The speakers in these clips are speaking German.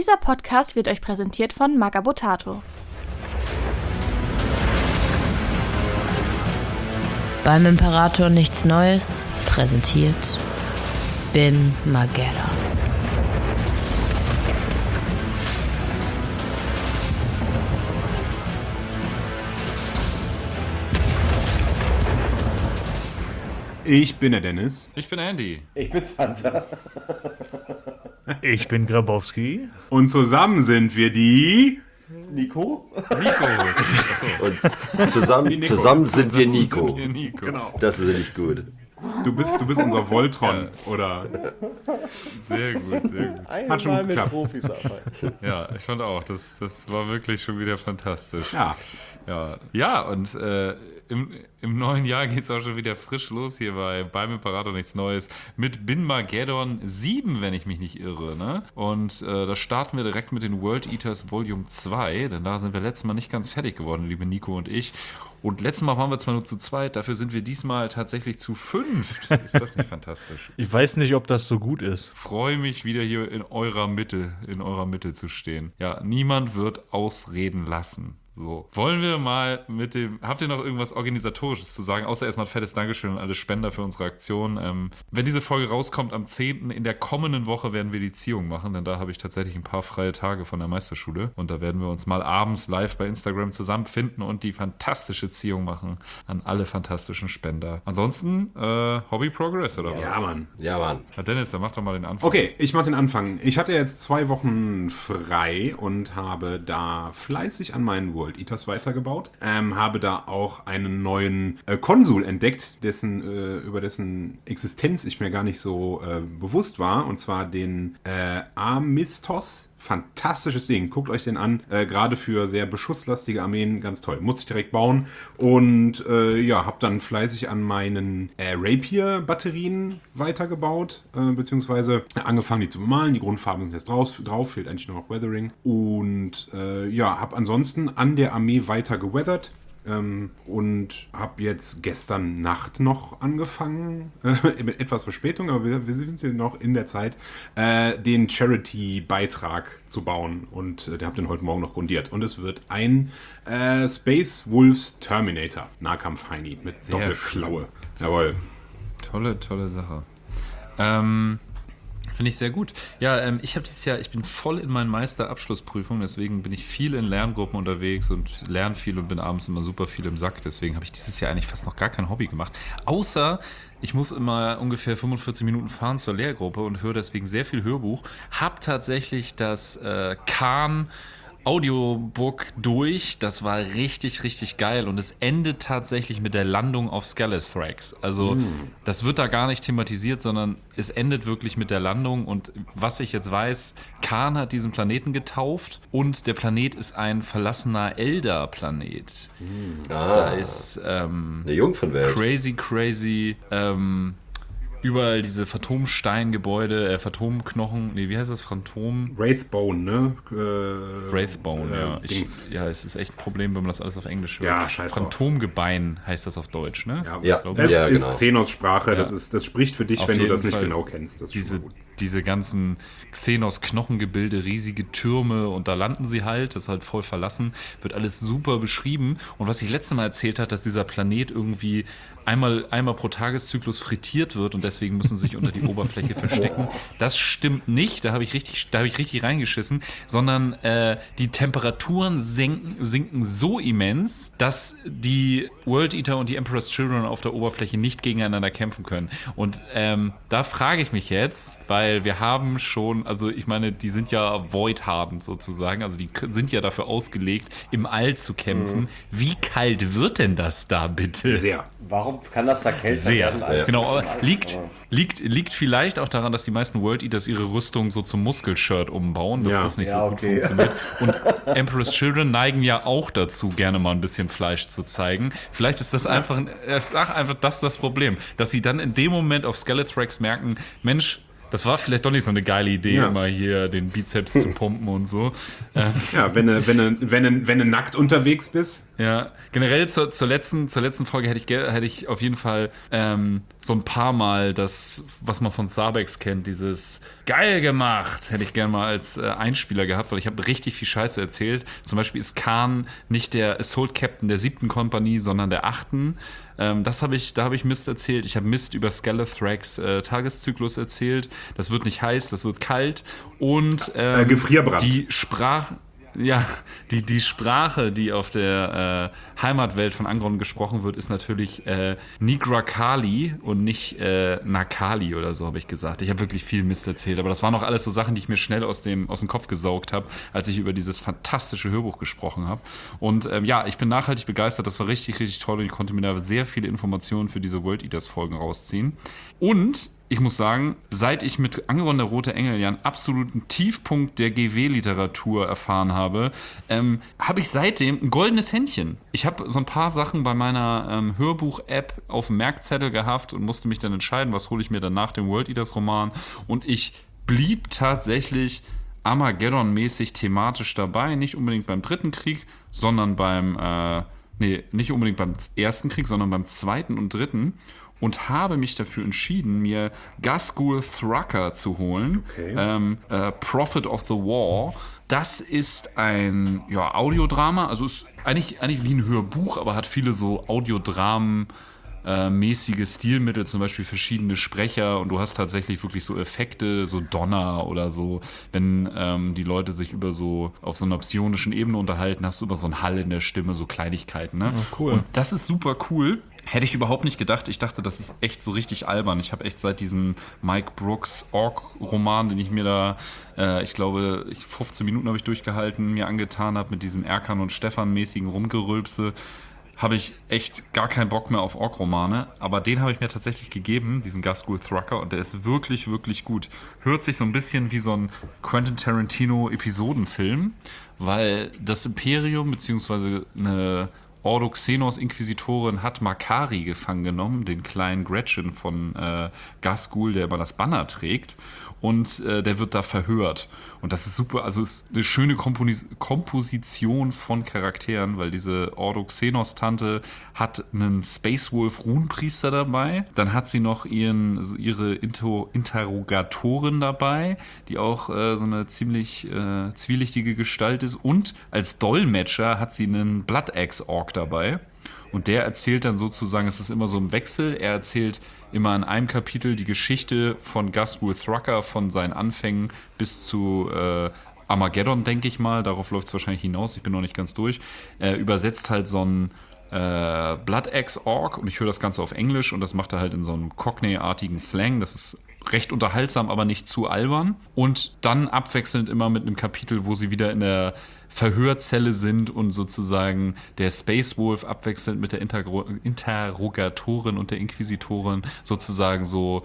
Dieser Podcast wird euch präsentiert von Magabotato. Beim Imperator nichts Neues, präsentiert Bin Mageddon. Ich bin der Dennis. Ich bin Andy. Ich bin Santa. Ich bin Grabowski. Und zusammen sind wir die... Nico? Nico. Und zusammen sind wir Nico. Sind wir Nico. Genau. Das ist nicht gut. Du bist unser Voltron, oder? Sehr gut, sehr gut. Hat schon Einmal gut mit geklappt. Profis arbeiten. Ja, ich fand auch, das war wirklich schon wieder fantastisch. Ja. Ja, und im neuen Jahr geht es auch schon wieder frisch los hier beim Imperator nichts Neues mit Bin Mageddon 7, wenn ich mich nicht irre. Ne? Und da starten wir direkt mit den World Eaters Volume 2, denn da sind wir letztes Mal nicht ganz fertig geworden, liebe Nico und ich. Und letztes Mal waren wir zwar nur zu zweit, dafür sind wir diesmal tatsächlich zu 5. Ist das nicht fantastisch? Ich weiß nicht, ob das so gut ist. Freue mich wieder hier in eurer Mitte zu stehen. Ja, niemand wird ausreden lassen. So, wollen wir mal habt ihr noch irgendwas Organisatorisches zu sagen, außer erstmal ein fettes Dankeschön an alle Spender für unsere Aktion. Wenn diese Folge rauskommt am 10., in der kommenden Woche werden wir die Ziehung machen, denn da habe ich tatsächlich ein paar freie Tage von der Meisterschule und da werden wir uns mal abends live bei Instagram zusammenfinden und die fantastische Ziehung machen an alle fantastischen Spender. Ansonsten, Hobby Progress oder was? Ja, Mann. Ja, Dennis, dann mach doch mal den Anfang. Okay, ich mache den Anfang. Ich hatte jetzt 2 Wochen frei und habe da fleißig an meinen World Eaters weitergebaut. Habe da auch einen neuen Konsul entdeckt, über dessen Existenz ich mir gar nicht so bewusst war. Und zwar den Amistos. Fantastisches Ding. Guckt euch den an. Gerade für sehr beschusslastige Armeen ganz toll. Muss ich direkt bauen. Und habe dann fleißig an meinen Rapier-Batterien weitergebaut. Beziehungsweise angefangen, die zu bemalen. Die Grundfarben sind jetzt drauf. Fehlt eigentlich nur noch Weathering. Und habe ansonsten an der Armee weiter geweathert. Und habe jetzt gestern Nacht noch angefangen, mit etwas Verspätung, aber wir sind hier noch in der Zeit, den Charity-Beitrag zu bauen und der habe den heute Morgen noch grundiert. Und es wird ein Space Wolves Terminator, Nahkampf-Heini mit Sehr Doppelklaue. Jawohl. Tolle Sache. Finde ich sehr gut. Ja, ich habe dieses Jahr, ich bin voll in meinen Meisterabschlussprüfungen, deswegen bin ich viel in Lerngruppen unterwegs und lerne viel und bin abends immer super viel im Sack. Deswegen habe ich dieses Jahr eigentlich fast noch gar kein Hobby gemacht. Außer, ich muss immer ungefähr 45 Minuten fahren zur Lehrgruppe und höre deswegen sehr viel Hörbuch. Hab tatsächlich das Khan Audiobook durch, das war richtig, richtig geil und es endet tatsächlich mit der Landung auf Skeletrax. Also das wird da gar nicht thematisiert, sondern es endet wirklich mit der Landung und was ich jetzt weiß, Khan hat diesen Planeten getauft und der Planet ist ein verlassener Elder-Planet. Da ist Eine Jungfernwelt. crazy überall diese Phantomsteingebäude, Phantomknochen, wie heißt das? Wraithbone, ne? Wraithbone, Dings. Es ist echt ein Problem, wenn man das alles auf Englisch hört. Ja, scheiß drauf. Phantomgebein heißt das auf Deutsch, ne? Ja. Das Ja, ist genau. Xenos Sprache, Ja. das spricht für dich, Auf wenn du jeden das nicht Fall. genau kennst. Das ist schon mal gut. Diese ganzen Xenos-Knochengebilde, riesige Türme und da landen sie halt, das ist halt voll verlassen, wird alles super beschrieben. Und was ich letztes Mal erzählt habe, dass dieser Planet irgendwie einmal pro Tageszyklus frittiert wird und deswegen müssen sie sich unter die Oberfläche verstecken. Das stimmt nicht, da habe ich richtig reingeschissen, sondern die Temperaturen sinken so immens, dass die World Eater und die Emperor's Children auf der Oberfläche nicht gegeneinander kämpfen können. Und da frage ich mich jetzt, weil wir haben schon, also ich meine, die sind ja void-hardened sozusagen, also die sind ja dafür ausgelegt, im All zu kämpfen. Wie kalt wird denn das da bitte? Sehr. Warum kann das da kälter werden? als Genau, aber normal? liegt vielleicht auch daran, dass die meisten World Eaters ihre Rüstung so zum Muskelshirt umbauen, dass Ja. das nicht Ja, so gut okay. funktioniert. Und Emperor's Children neigen ja auch dazu, gerne mal ein bisschen Fleisch zu zeigen. Vielleicht ist das einfach das Problem, dass sie dann in dem Moment auf Skeletrax merken, Mensch, das war vielleicht doch nicht so eine geile Idee, Ja. immer hier den Bizeps zu pumpen und so. Ja, wenn du nackt unterwegs bist, Ja, generell zur letzten Folge hätte ich auf jeden Fall so ein paar Mal das, was man von Sarbex kennt, dieses geil gemacht, hätte ich gerne mal als Einspieler gehabt, weil ich habe richtig viel Scheiße erzählt. Zum Beispiel ist Khan nicht der Assault Captain der 7. Kompanie, sondern der 8. Da habe ich Mist erzählt. Ich habe Mist über Skalathrax Tageszyklus erzählt. Das wird nicht heiß, das wird kalt. Und Gefrierbrand. Die Sprache... Ja, die Sprache, die auf der Heimatwelt von Angron gesprochen wird, ist natürlich Nigrakali und nicht Nakali oder so, habe ich gesagt. Ich habe wirklich viel Mist erzählt, aber das waren auch alles so Sachen, die ich mir schnell aus dem Kopf gesaugt habe, als ich über dieses fantastische Hörbuch gesprochen habe. Und ich bin nachhaltig begeistert, das war richtig, richtig toll und ich konnte mir da sehr viele Informationen für diese World Eaters-Folgen rausziehen. Und ich muss sagen, seit ich mit Angron der Rote Engel ja einen absoluten Tiefpunkt der GW-Literatur erfahren habe, habe ich seitdem ein goldenes Händchen. Ich habe so ein paar Sachen bei meiner Hörbuch-App auf dem Merkzettel gehabt und musste mich dann entscheiden, was hole ich mir dann nach dem World Eaters-Roman. Und ich blieb tatsächlich Armageddon-mäßig thematisch dabei, nicht unbedingt beim 3. Krieg, sondern nicht unbedingt beim 1. Krieg, sondern beim 2. und 3. Und habe mich dafür entschieden, mir Ghazghul Thrucker zu holen. Okay. Prophet of the War. Das ist ein Audiodrama, also ist eigentlich wie ein Hörbuch, aber hat viele so Audiodramen mäßige Stilmittel, zum Beispiel verschiedene Sprecher und du hast tatsächlich wirklich so Effekte, so Donner oder so, wenn die Leute sich auf so einer psionischen Ebene unterhalten, hast du immer so einen Hall in der Stimme, so Kleinigkeiten. Ne? Oh, cool. Und das ist super cool. Hätte ich überhaupt nicht gedacht. Ich dachte, das ist echt so richtig albern. Ich habe echt seit diesem Mike Brooks Ork-Roman, den ich mir da, ich glaube, 15 Minuten habe ich durchgehalten, mir angetan habe mit diesem Erkan und Stefan-mäßigen Rumgerülpse, habe ich echt gar keinen Bock mehr auf Ork-Romane. Aber den habe ich mir tatsächlich gegeben, diesen Ghazghul Thrucker, und der ist wirklich, wirklich gut. Hört sich so ein bisschen wie so ein Quentin Tarantino-Episodenfilm, weil das Imperium bzw. eine Ordo Xenos Inquisitorin hat Makari gefangen genommen, den kleinen Gretchen von Ghazghul, der immer das Banner trägt. Und der wird da verhört. Und das ist super, also es ist eine schöne Komposition von Charakteren, weil diese Ordo Xenos-Tante hat einen Space Wolf Runenpriester dabei. Dann hat sie noch ihre Interrogatorin dabei, die auch so eine ziemlich zwielichtige Gestalt ist. Und als Dolmetscher hat sie einen Blood Axe Ork dabei. Und der erzählt dann sozusagen, es ist immer so im Wechsel, er erzählt immer in einem Kapitel die Geschichte von Ghazghul Thrucker, von seinen Anfängen bis zu Armageddon, denke ich mal. Darauf läuft es wahrscheinlich hinaus, ich bin noch nicht ganz durch. Er übersetzt halt so einen Blood Axe Ork und ich höre das Ganze auf Englisch und das macht er halt in so einem Cockney-artigen Slang. Das ist recht unterhaltsam, aber nicht zu albern. Und dann abwechselnd immer mit einem Kapitel, wo sie wieder in der Verhörzelle sind und sozusagen der Space Wolf abwechselnd mit der Interrogatorin und der Inquisitorin sozusagen so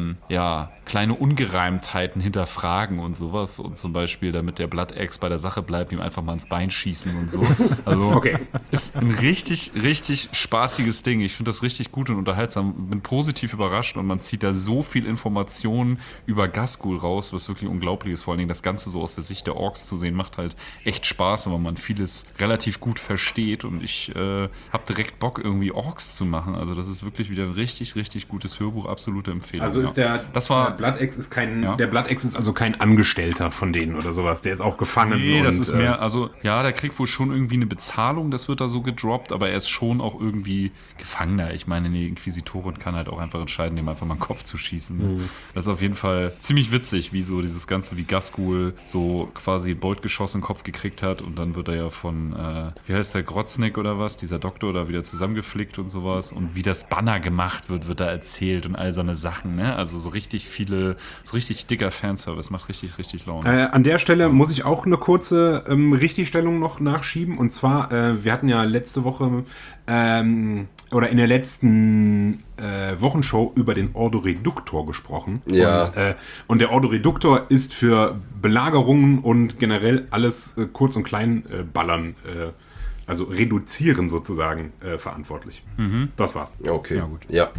kleine Ungereimtheiten hinterfragen und sowas. Und zum Beispiel, damit der Blood Axe bei der Sache bleibt, ihm einfach mal ins Bein schießen und so. Also okay. Ist ein richtig, richtig spaßiges Ding. Ich finde das richtig gut und unterhaltsam. Bin positiv überrascht und man zieht da so viel Informationen über Ghazghul raus, was wirklich unglaublich ist. Vor allen Dingen das Ganze so aus der Sicht der Orks zu sehen, macht halt echt Spaß, weil man vieles relativ gut versteht und ich habe direkt Bock, irgendwie Orks zu machen. Also das ist wirklich wieder ein richtig, richtig gutes Hörbuch, absolute Empfehlung. Also ist der Blood Axe ist der Blood Axe ist also kein Angestellter von denen oder sowas, der ist auch gefangen. Nee, das ist mehr, also ja, der kriegt wohl schon irgendwie eine Bezahlung, das wird da so gedroppt, aber er ist schon auch irgendwie Gefangener. Ich meine, die Inquisitorin kann halt auch einfach entscheiden, dem einfach mal den Kopf zu schießen. Mhm. Das ist auf jeden Fall ziemlich witzig, wie so dieses Ganze, wie Ghazghul so quasi ein Boltgeschoss in den Kopf gekriegt hat und dann wird er ja von, wie heißt der, Grotznik oder was, dieser Doktor da wieder zusammengeflickt und sowas und wie das Banner gemacht wird da erzählt und all so eine Sachen, ne? Also so richtig dicker Fanservice, macht richtig, richtig Laune. An der Stelle muss ich auch eine kurze Richtigstellung noch nachschieben und zwar, wir hatten ja letzte Woche oder in der letzten Wochenshow über den Ordo Reductor gesprochen. Ja. Und der Ordo Reductor ist für Belagerungen und generell alles kurz und klein ballern, also reduzieren sozusagen, verantwortlich. Mhm. Das war's. Okay. Ja, gut. Ja.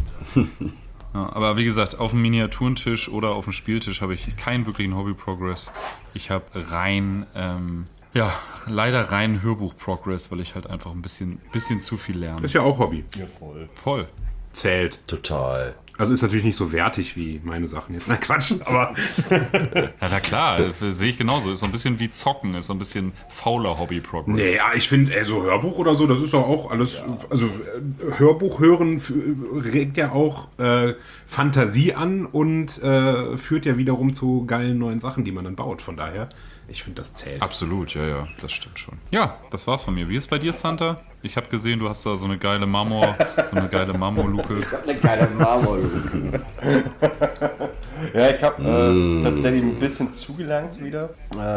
Ja, aber wie gesagt, auf dem Miniaturentisch oder auf dem Spieltisch habe ich keinen wirklichen Hobby-Progress. Ich habe rein Ja, leider rein Hörbuch-Progress, weil ich halt einfach ein bisschen zu viel lerne. Ist ja auch Hobby. Ja, voll. Voll. Zählt. Total. Also ist natürlich nicht so wertig wie meine Sachen jetzt. Na Quatsch, aber Ja, na klar, sehe ich genauso. Ist so ein bisschen wie Zocken, ist so ein bisschen fauler Hobby-Progress. nee, ja, ich finde, so Hörbuch oder so, das ist doch auch alles, also Hörbuch hören regt ja auch Fantasie an und führt ja wiederum zu geilen neuen Sachen, die man dann baut. Von daher, ich finde, das zählt. Absolut, ja, das stimmt schon. Ja, das war's von mir. Wie ist bei dir, Santa? Ich habe gesehen, du hast da so eine geile Marmorluke. Ich habe eine geile Marmorluke. Ja, ich habe tatsächlich ein bisschen zugelangt wieder.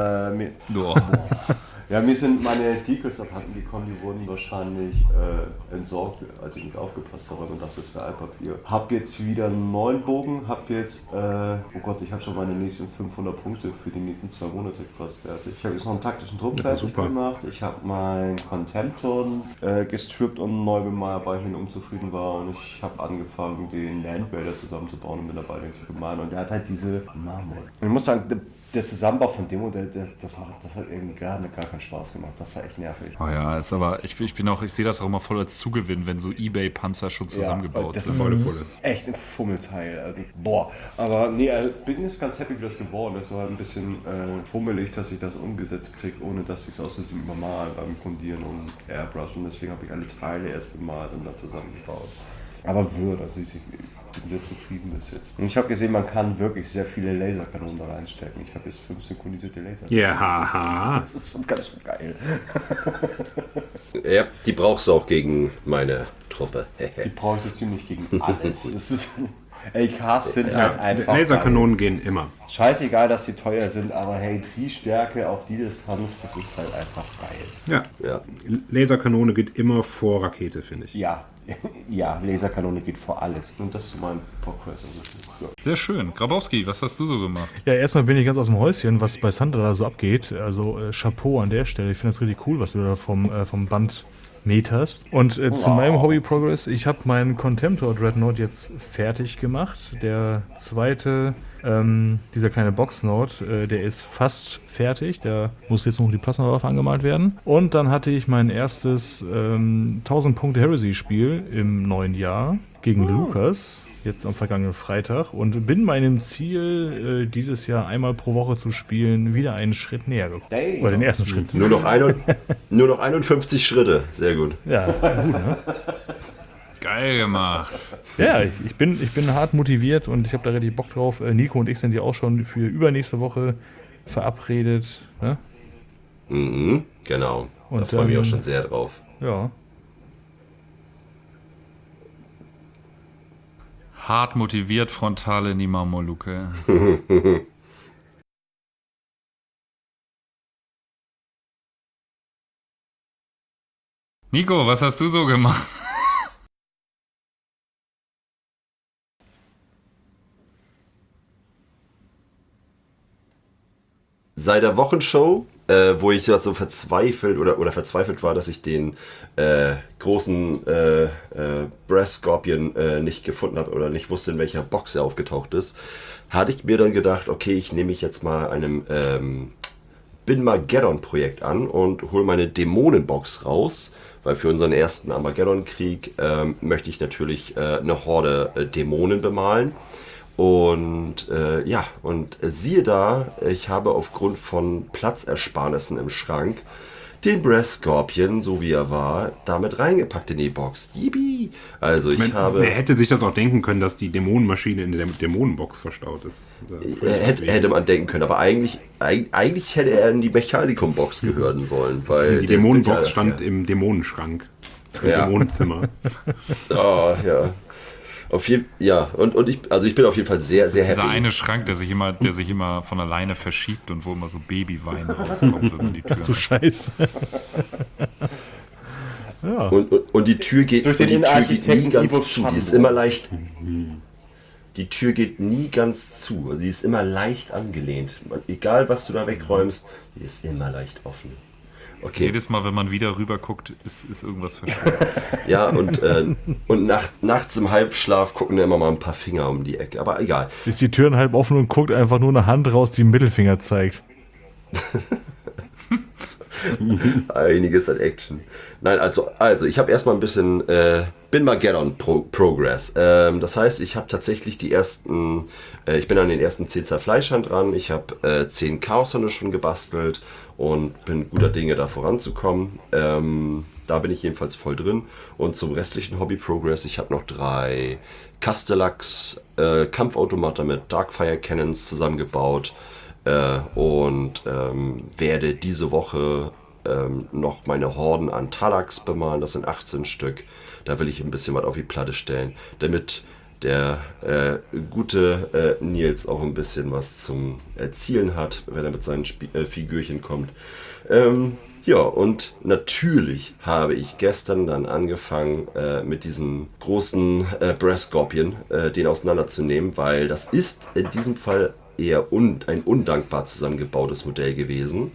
Mir sind meine Decals abhanden gekommen, die wurden wahrscheinlich entsorgt, als ich nicht aufgepasst habe und dachte, das wäre Altpapier. Hab jetzt wieder einen neuen Bogen, hab jetzt, oh Gott, ich habe schon meine nächsten 500 Punkte für die nächsten 2 Monate fast fertig. Ich habe jetzt noch einen taktischen Trupp fertig gemacht, ich habe meinen Contempton gestrippt und neu bemalt, weil ich mit ihm unzufrieden war und ich habe angefangen, den Land Raider zusammenzubauen und bin dabei, den zu bemalen und der hat halt diese Marmor. Und ich muss sagen, der Zusammenbau von dem Modell, das hat irgendwie gar keinen Spaß gemacht. Das war echt nervig. Oh ja, ist aber, ich sehe das auch immer voll als Zugewinn, wenn so Ebay-Panzer schon zusammengebaut das sind. ist volle Pulle. echt ein Fummelteil. Also, aber nee, bin jetzt ganz happy, wie das geworden ist. Es war ein bisschen fummelig, dass ich das umgesetzt kriege, ohne dass ich es aus Versehen übermal beim Grundieren und Airbrush. Und deswegen habe ich alle Teile erst bemalt und dann zusammengebaut. Aber also ich bin sehr zufrieden bis jetzt. Und ich habe gesehen, man kann wirklich sehr viele Laserkanonen da reinstecken. Ich habe jetzt 5 synchronisierte Laserkanonen. Ja, haha. Das ist schon ganz schön geil. Ja, die brauchst du auch gegen meine Truppe. Die brauche ich so ziemlich gegen alles. Das ist, LKs sind halt einfach Laserkanonen gehen immer. scheißegal, dass sie teuer sind, aber hey, die Stärke auf die Distanz, das ist halt einfach geil. Ja. Laserkanone geht immer vor Rakete, finde ich. Ja, Laserkanone geht vor alles. Und das ist mein Progress. Also, Sehr schön. Grabowski, was hast du so gemacht? Ja, erstmal bin ich ganz aus dem Häuschen, was bei Santa da so abgeht. Also Chapeau an der Stelle. Ich finde das richtig cool, was du da vom Band meterst. Und zu meinem Hobby-Progress, ich habe meinen Contemptor Dreadnought jetzt fertig gemacht. Der zweite, dieser kleine Boxnote, der ist fast fertig. Da muss jetzt noch die Plasmawaffe angemalt werden. Und dann hatte ich mein erstes 1000 Punkte Heresy-Spiel im neuen Jahr gegen Lukas. Jetzt am vergangenen Freitag und bin meinem Ziel, dieses Jahr einmal pro Woche zu spielen, wieder einen Schritt näher gekommen. Oder den ersten Schritt. Nur noch 51 Schritte. Sehr gut. Ja, gut, ne? Geil gemacht. Ja, ich bin hart motiviert und ich habe da richtig Bock drauf. Nico und ich sind ja auch schon für übernächste Woche verabredet. Ne? Mhm, genau. Da Und, freue ich mich auch schon sehr drauf. Ja. Hart motiviert, frontale in die Marmorluke. Nico, was hast du so gemacht? Seit der Wochenshow, wo ich ja so verzweifelt verzweifelt war, dass ich den großen Brass Scorpion nicht gefunden habe oder nicht wusste, in welcher Box er aufgetaucht ist, hatte ich mir dann gedacht, okay, ich nehme mich jetzt mal einem Bin-Mageddon-Projekt an und hole meine Dämonenbox raus, weil für unseren ersten Armageddon-Krieg möchte ich natürlich eine Horde Dämonen bemalen. Und und siehe da, ich habe aufgrund von Platzersparnissen im Schrank den Brass Scorpion, so wie er war, damit reingepackt in die Box. Yippie! Also Wer hätte sich das auch denken können, dass die Dämonenmaschine in der Dämonenbox verstaut ist? Hätte man denken können, aber eigentlich hätte er in die Mechanikum-Box gehören sollen. Weil Die Dämonenbox stand im Dämonenschrank. Im Dämonenzimmer. Oh, ja. Und ich bin auf jeden Fall sehr, sehr happy. Dieser eine Schrank, der sich immer von alleine verschiebt und wo immer so Babywein rauskommt, wenn man die Tür Du Scheiße. Ja. Und die Tür geht, Durch den Innenarchitekten nie ganz Ivo zu. Die ist Schambo. immer leicht. Die Tür geht nie ganz zu. Also die ist immer leicht angelehnt. Egal was du da wegräumst, die ist immer leicht offen. Okay. Jedes Mal, wenn man wieder rüber guckt, ist irgendwas verschwunden. Ja, und nachts im Halbschlaf gucken da immer mal ein paar Finger um die Ecke. Aber egal. Ist die Türen halb offen und guckt einfach nur eine Hand raus, die einen Mittelfinger zeigt. Einiges an Action. Nein, also ich habe erstmal ein bisschen bin Mageddon Progress. Das heißt, ich habe tatsächlich ich bin an den ersten 10 Zerfleischern dran. Ich habe 10 Chaoshörner schon gebastelt und bin guter Dinge, da voranzukommen. Da bin ich jedenfalls voll drin. Und zum restlichen Hobby Progress, ich habe noch 3 Castellax Kampfautomata mit Darkfire Cannons zusammengebaut und werde diese Woche noch meine Horden an Talax bemalen. Das sind 18 Stück. Da will ich ein bisschen was auf die Platte stellen, damit der gute Nils auch ein bisschen was zum Erzielen hat, wenn er mit seinen Figürchen kommt. Ja, und natürlich habe ich gestern dann angefangen, mit diesem großen Brass Scorpion den auseinanderzunehmen, weil das ist in diesem Fall eher ein undankbar zusammengebautes Modell gewesen.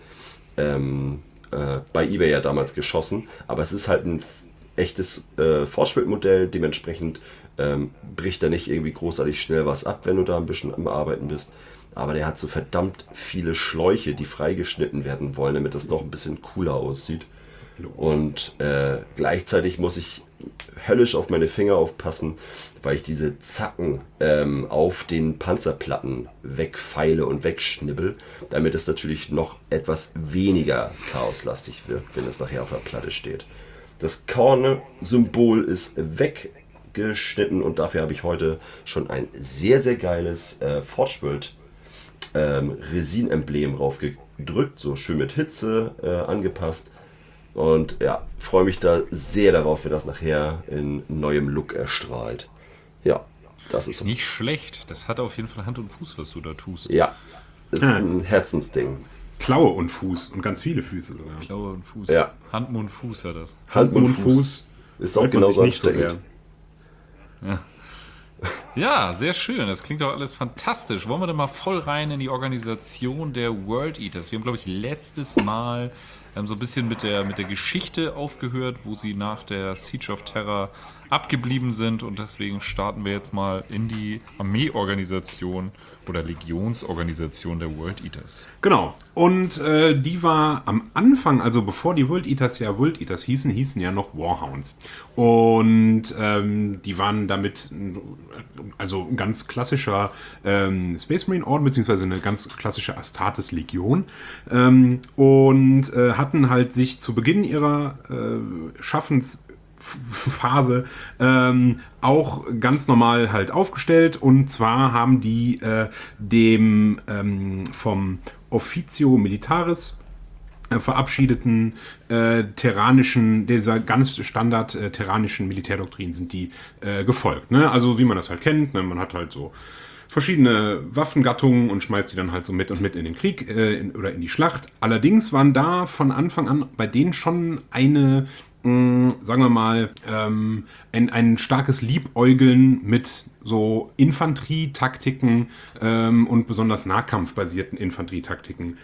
Bei eBay ja damals geschossen, aber es ist halt ein echtes Forschbildmodell, dementsprechend bricht er nicht irgendwie großartig schnell was ab, wenn du da ein bisschen am Arbeiten bist. Aber der hat so verdammt viele Schläuche, die freigeschnitten werden wollen, damit das noch ein bisschen cooler aussieht. Und gleichzeitig muss ich höllisch auf meine Finger aufpassen, weil ich diese Zacken auf den Panzerplatten wegfeile und wegschnibbel, damit es natürlich noch etwas weniger chaoslastig wird, wenn es nachher auf der Platte steht. Das Korne-Symbol ist weggeschnitten und dafür habe ich heute schon ein sehr, sehr geiles Forge-World Resin-Emblem raufgedrückt, so schön mit Hitze angepasst. Und ja, freue mich da sehr darauf, wenn das nachher in neuem Look erstrahlt. Ja, das ist nicht schlecht. Das hat auf jeden Fall Hand und Fuß, was du da tust. Ja, ist ein Herzensding. Klaue und Fuß und ganz viele Füße sogar. Klaue und Fuß. Ja. Hand, Mund, Fuß hat das. Hand und Fuß ist auch genauso anstrengend. Ja. Ja, sehr schön. Das klingt doch alles fantastisch. Wollen wir denn mal voll rein in die Organisation der World Eaters? Wir haben, glaube ich, letztes Mal so ein bisschen mit der Geschichte aufgehört, wo sie nach der Siege of Terra abgeblieben sind. Und deswegen starten wir jetzt mal in die Armeeorganisation oder Legionsorganisation der World Eaters. Genau. Und die war am Anfang, also bevor die World Eaters ja World Eaters hießen ja noch Warhounds. Und die waren damit also ein ganz klassischer Space Marine Orden, beziehungsweise eine ganz klassische Astartes Legion. Und hatten halt sich zu Beginn ihrer Schaffensphase auch ganz normal halt aufgestellt, und zwar haben die dem vom Officio Militaris verabschiedeten dieser ganz Standard terranischen Militärdoktrin sind die gefolgt. Ne? Also wie man das halt kennt, ne? Man hat halt so verschiedene Waffengattungen und schmeißt die dann halt so mit und mit in den Krieg oder in die Schlacht. Allerdings waren da von Anfang an bei denen schon eine, sagen wir mal, ein starkes Liebäugeln mit so Infanterietaktiken und besonders nahkampfbasierten Infanterietaktiken.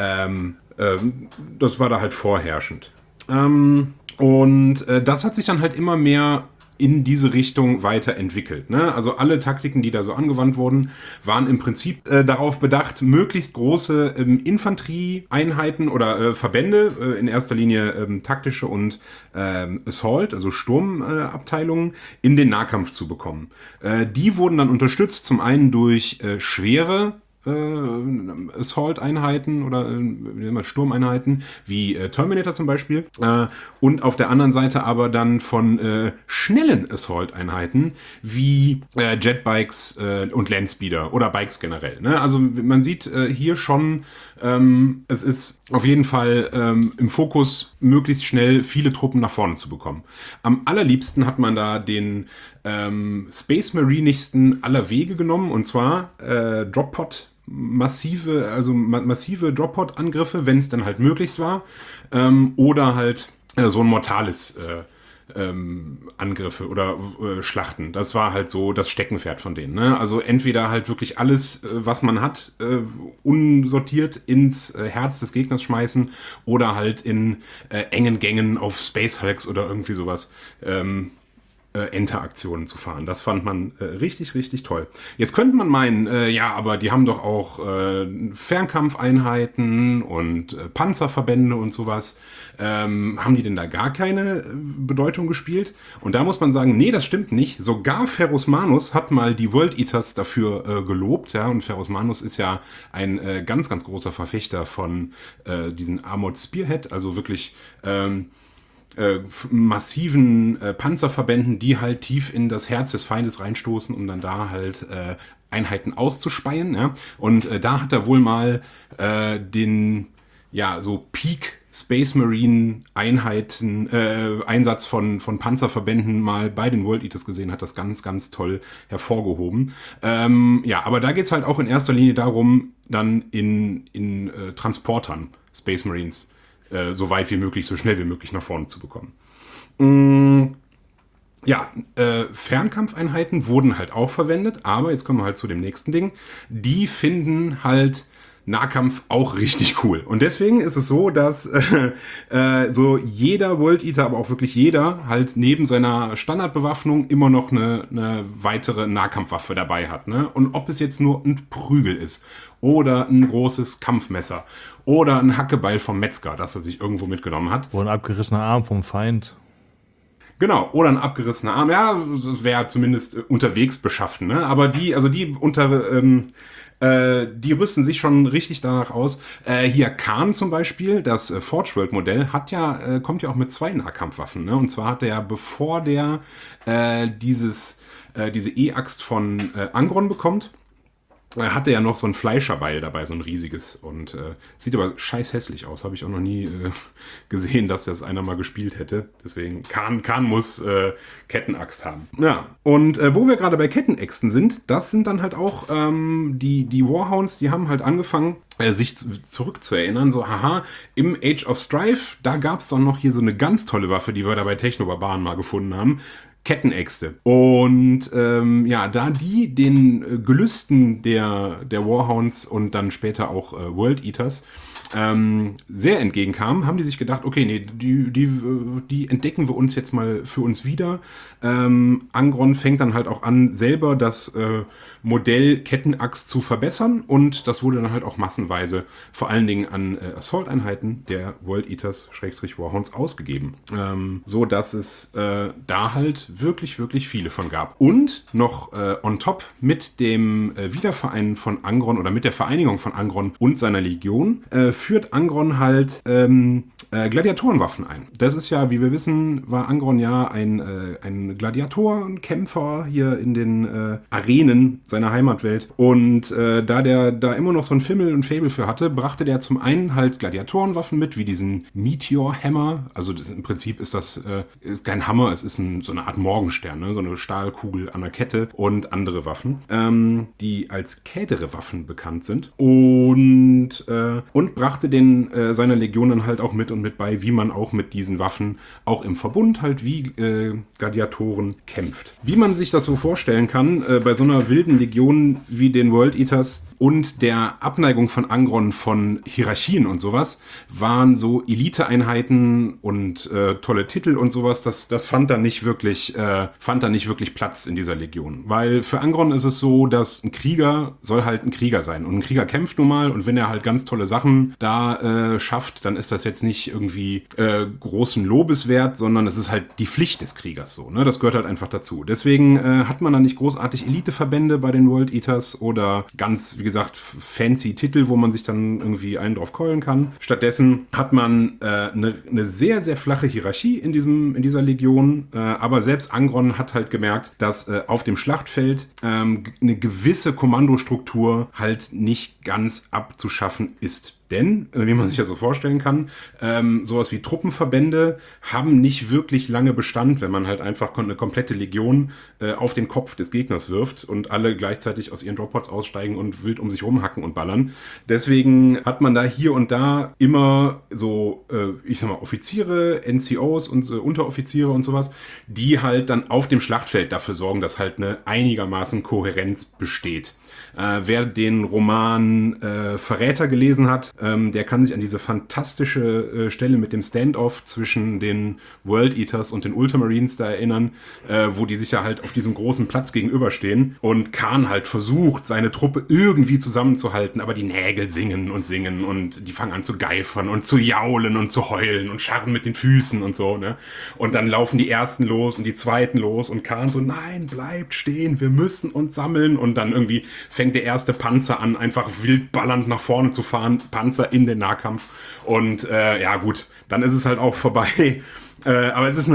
Das war da halt vorherrschend. Und das hat sich dann halt immer mehr in diese Richtung weiterentwickelt. Ne? Also alle Taktiken, die da so angewandt wurden, waren im Prinzip darauf bedacht, möglichst große Infanterieeinheiten oder Verbände, in erster Linie taktische und Assault, also Sturmabteilungen, in den Nahkampf zu bekommen. Die wurden dann unterstützt, zum einen durch schwere Assault-Einheiten oder Sturmeinheiten, wie Terminator zum Beispiel, und auf der anderen Seite aber dann von schnellen Assault-Einheiten, wie Jetbikes und Landspeeder oder Bikes generell. Ne? Also man sieht hier schon, es ist auf jeden Fall im Fokus, möglichst schnell viele Truppen nach vorne zu bekommen. Am allerliebsten hat man da den Space Marinigsten aller Wege genommen, und zwar Drop-Pod, massive Drop-Pod-Angriffe, wenn es dann halt möglichst war, oder halt so ein Mortalis Angriffe oder Schlachten. Das war halt so das Steckenpferd von denen. Ne? Also entweder halt wirklich alles, was man hat, unsortiert ins Herz des Gegners schmeißen, oder halt in engen Gängen auf Space Hulks oder irgendwie sowas Enteraktionen zu fahren. Das fand man richtig, richtig toll. Jetzt könnte man meinen, ja, aber die haben doch auch Fernkampfeinheiten und Panzerverbände und sowas. Haben die denn da gar keine Bedeutung gespielt? Und da muss man sagen, nee, das stimmt nicht. Sogar Ferrus Manus hat mal die World Eaters dafür gelobt. Ja? Und Ferrus Manus ist ja ein ganz, ganz großer Verfechter von diesen Armored Spearhead, also wirklich massiven Panzerverbänden, die halt tief in das Herz des Feindes reinstoßen, um dann da halt Einheiten auszuspeien. Ja? Und da hat er wohl mal so Peak Space Marine Einheiten, Einsatz von Panzerverbänden mal bei den World Eaters gesehen, hat das ganz, ganz toll hervorgehoben. Aber da geht's halt auch in erster Linie darum, dann in Transportern Space Marines so weit wie möglich, so schnell wie möglich nach vorne zu bekommen. Fernkampfeinheiten wurden halt auch verwendet, aber jetzt kommen wir halt zu dem nächsten Ding. Die finden halt Nahkampf auch richtig cool. Und deswegen ist es so, dass so jeder World Eater, aber auch wirklich jeder, halt neben seiner Standardbewaffnung immer noch eine weitere Nahkampfwaffe dabei hat. Ne? Und ob es jetzt nur ein Prügel ist oder ein großes Kampfmesser oder ein Hackebeil vom Metzger, das er sich irgendwo mitgenommen hat. Oder ein abgerissener Arm vom Feind. Genau, oder ein abgerissener Arm. Ja, das wäre zumindest unterwegs beschaffen. Ne? Aber die rüsten sich schon richtig danach aus. Hier Khan zum Beispiel, das Forge World Modell, kommt ja auch mit 2 Nahkampfwaffen. Ne? Und zwar hat er ja, bevor der diese E-Axt von Angron bekommt, hatte ja noch so ein Fleischerbeil dabei, so ein riesiges. Und sieht aber scheiß hässlich aus. Habe ich auch noch nie gesehen, dass das einer mal gespielt hätte. Deswegen, Khan muss Kettenaxt haben. Ja, und wo wir gerade bei Kettenäxten sind, das sind dann halt auch die Warhounds, die haben halt angefangen, sich zurückzuerinnern. So, im Age of Strife, da gab es doch noch hier so eine ganz tolle Waffe, die wir da bei Technobarbaren mal gefunden haben. Kettenäxte. Und da die den Gelüsten der Warhounds und dann später auch World Eaters sehr entgegenkamen, haben die sich gedacht, okay, nee, die entdecken wir uns jetzt mal für uns wieder. Angron fängt dann halt auch an, selber das Modell Kettenaxt zu verbessern, und das wurde dann halt auch massenweise vor allen Dingen an Assault-Einheiten der World Eaters / Warhounds ausgegeben. So dass es da halt wirklich, wirklich viele von gab. Und noch on top mit dem Wiedervereinen von Angron oder mit der Vereinigung von Angron und seiner Legion führt Angron halt Gladiatorenwaffen ein. Das ist ja, wie wir wissen, war Angron ja ein Gladiatorenkämpfer hier in den Arenen seiner Heimatwelt. Und da der da immer noch so ein Fimmel und Faible für hatte, brachte der zum einen halt Gladiatorenwaffen mit, wie diesen Meteor-Hammer. Also im Prinzip ist das ist kein Hammer, es ist so eine Art Morgenstern, ne? So eine Stahlkugel an der Kette und andere Waffen, die als Kädere-Waffen bekannt sind. Und brachte seiner Legion dann halt auch mit bei, wie man auch mit diesen Waffen auch im Verbund halt wie Gladiatoren kämpft. Wie man sich das so vorstellen kann, bei so einer wilden Legion wie den World Eaters und der Abneigung von Angron von Hierarchien und sowas, waren so Eliteeinheiten und tolle Titel und sowas, das fand da nicht wirklich Platz in dieser Legion. Weil für Angron ist es so, dass ein Krieger soll halt ein Krieger sein. Und ein Krieger kämpft nun mal, und wenn er halt ganz tolle Sachen da schafft, dann ist das jetzt nicht irgendwie großen Lobes wert, sondern es ist halt die Pflicht des Kriegers so. Ne? Das gehört halt einfach dazu. Deswegen hat man da nicht großartig Eliteverbände bei den World Eaters oder ganz, wie gesagt, fancy Titel, wo man sich dann irgendwie einen drauf keulen kann. Stattdessen hat man eine sehr, sehr flache Hierarchie in dieser Legion, aber selbst Angron hat halt gemerkt, dass auf dem Schlachtfeld eine gewisse Kommandostruktur halt nicht ganz abzuschaffen ist. Denn, wie man sich ja so vorstellen kann, sowas wie Truppenverbände haben nicht wirklich lange Bestand, wenn man halt einfach eine komplette Legion auf den Kopf des Gegners wirft und alle gleichzeitig aus ihren Droppods aussteigen und wild um sich rumhacken und ballern. Deswegen hat man da hier und da immer so, Offiziere, NCOs und Unteroffiziere und sowas, die halt dann auf dem Schlachtfeld dafür sorgen, dass halt eine einigermaßen Kohärenz besteht. Wer den Roman Verräter gelesen hat, Der kann sich an diese fantastische Stelle mit dem Standoff zwischen den World Eaters und den Ultramarines da erinnern, wo die sich ja halt auf diesem großen Platz gegenüberstehen und Khan halt versucht, seine Truppe irgendwie zusammenzuhalten, aber die Nägel singen und die fangen an zu geifern und zu jaulen und zu heulen und scharren mit den Füßen und so, ne? Und dann laufen die ersten los und die zweiten los und Khan so, nein, bleibt stehen, wir müssen uns sammeln, und dann irgendwie fängt der erste Panzer an, einfach wild ballernd nach vorne zu fahren, Panzer in den Nahkampf, und ja gut, dann ist es halt auch vorbei, aber es ist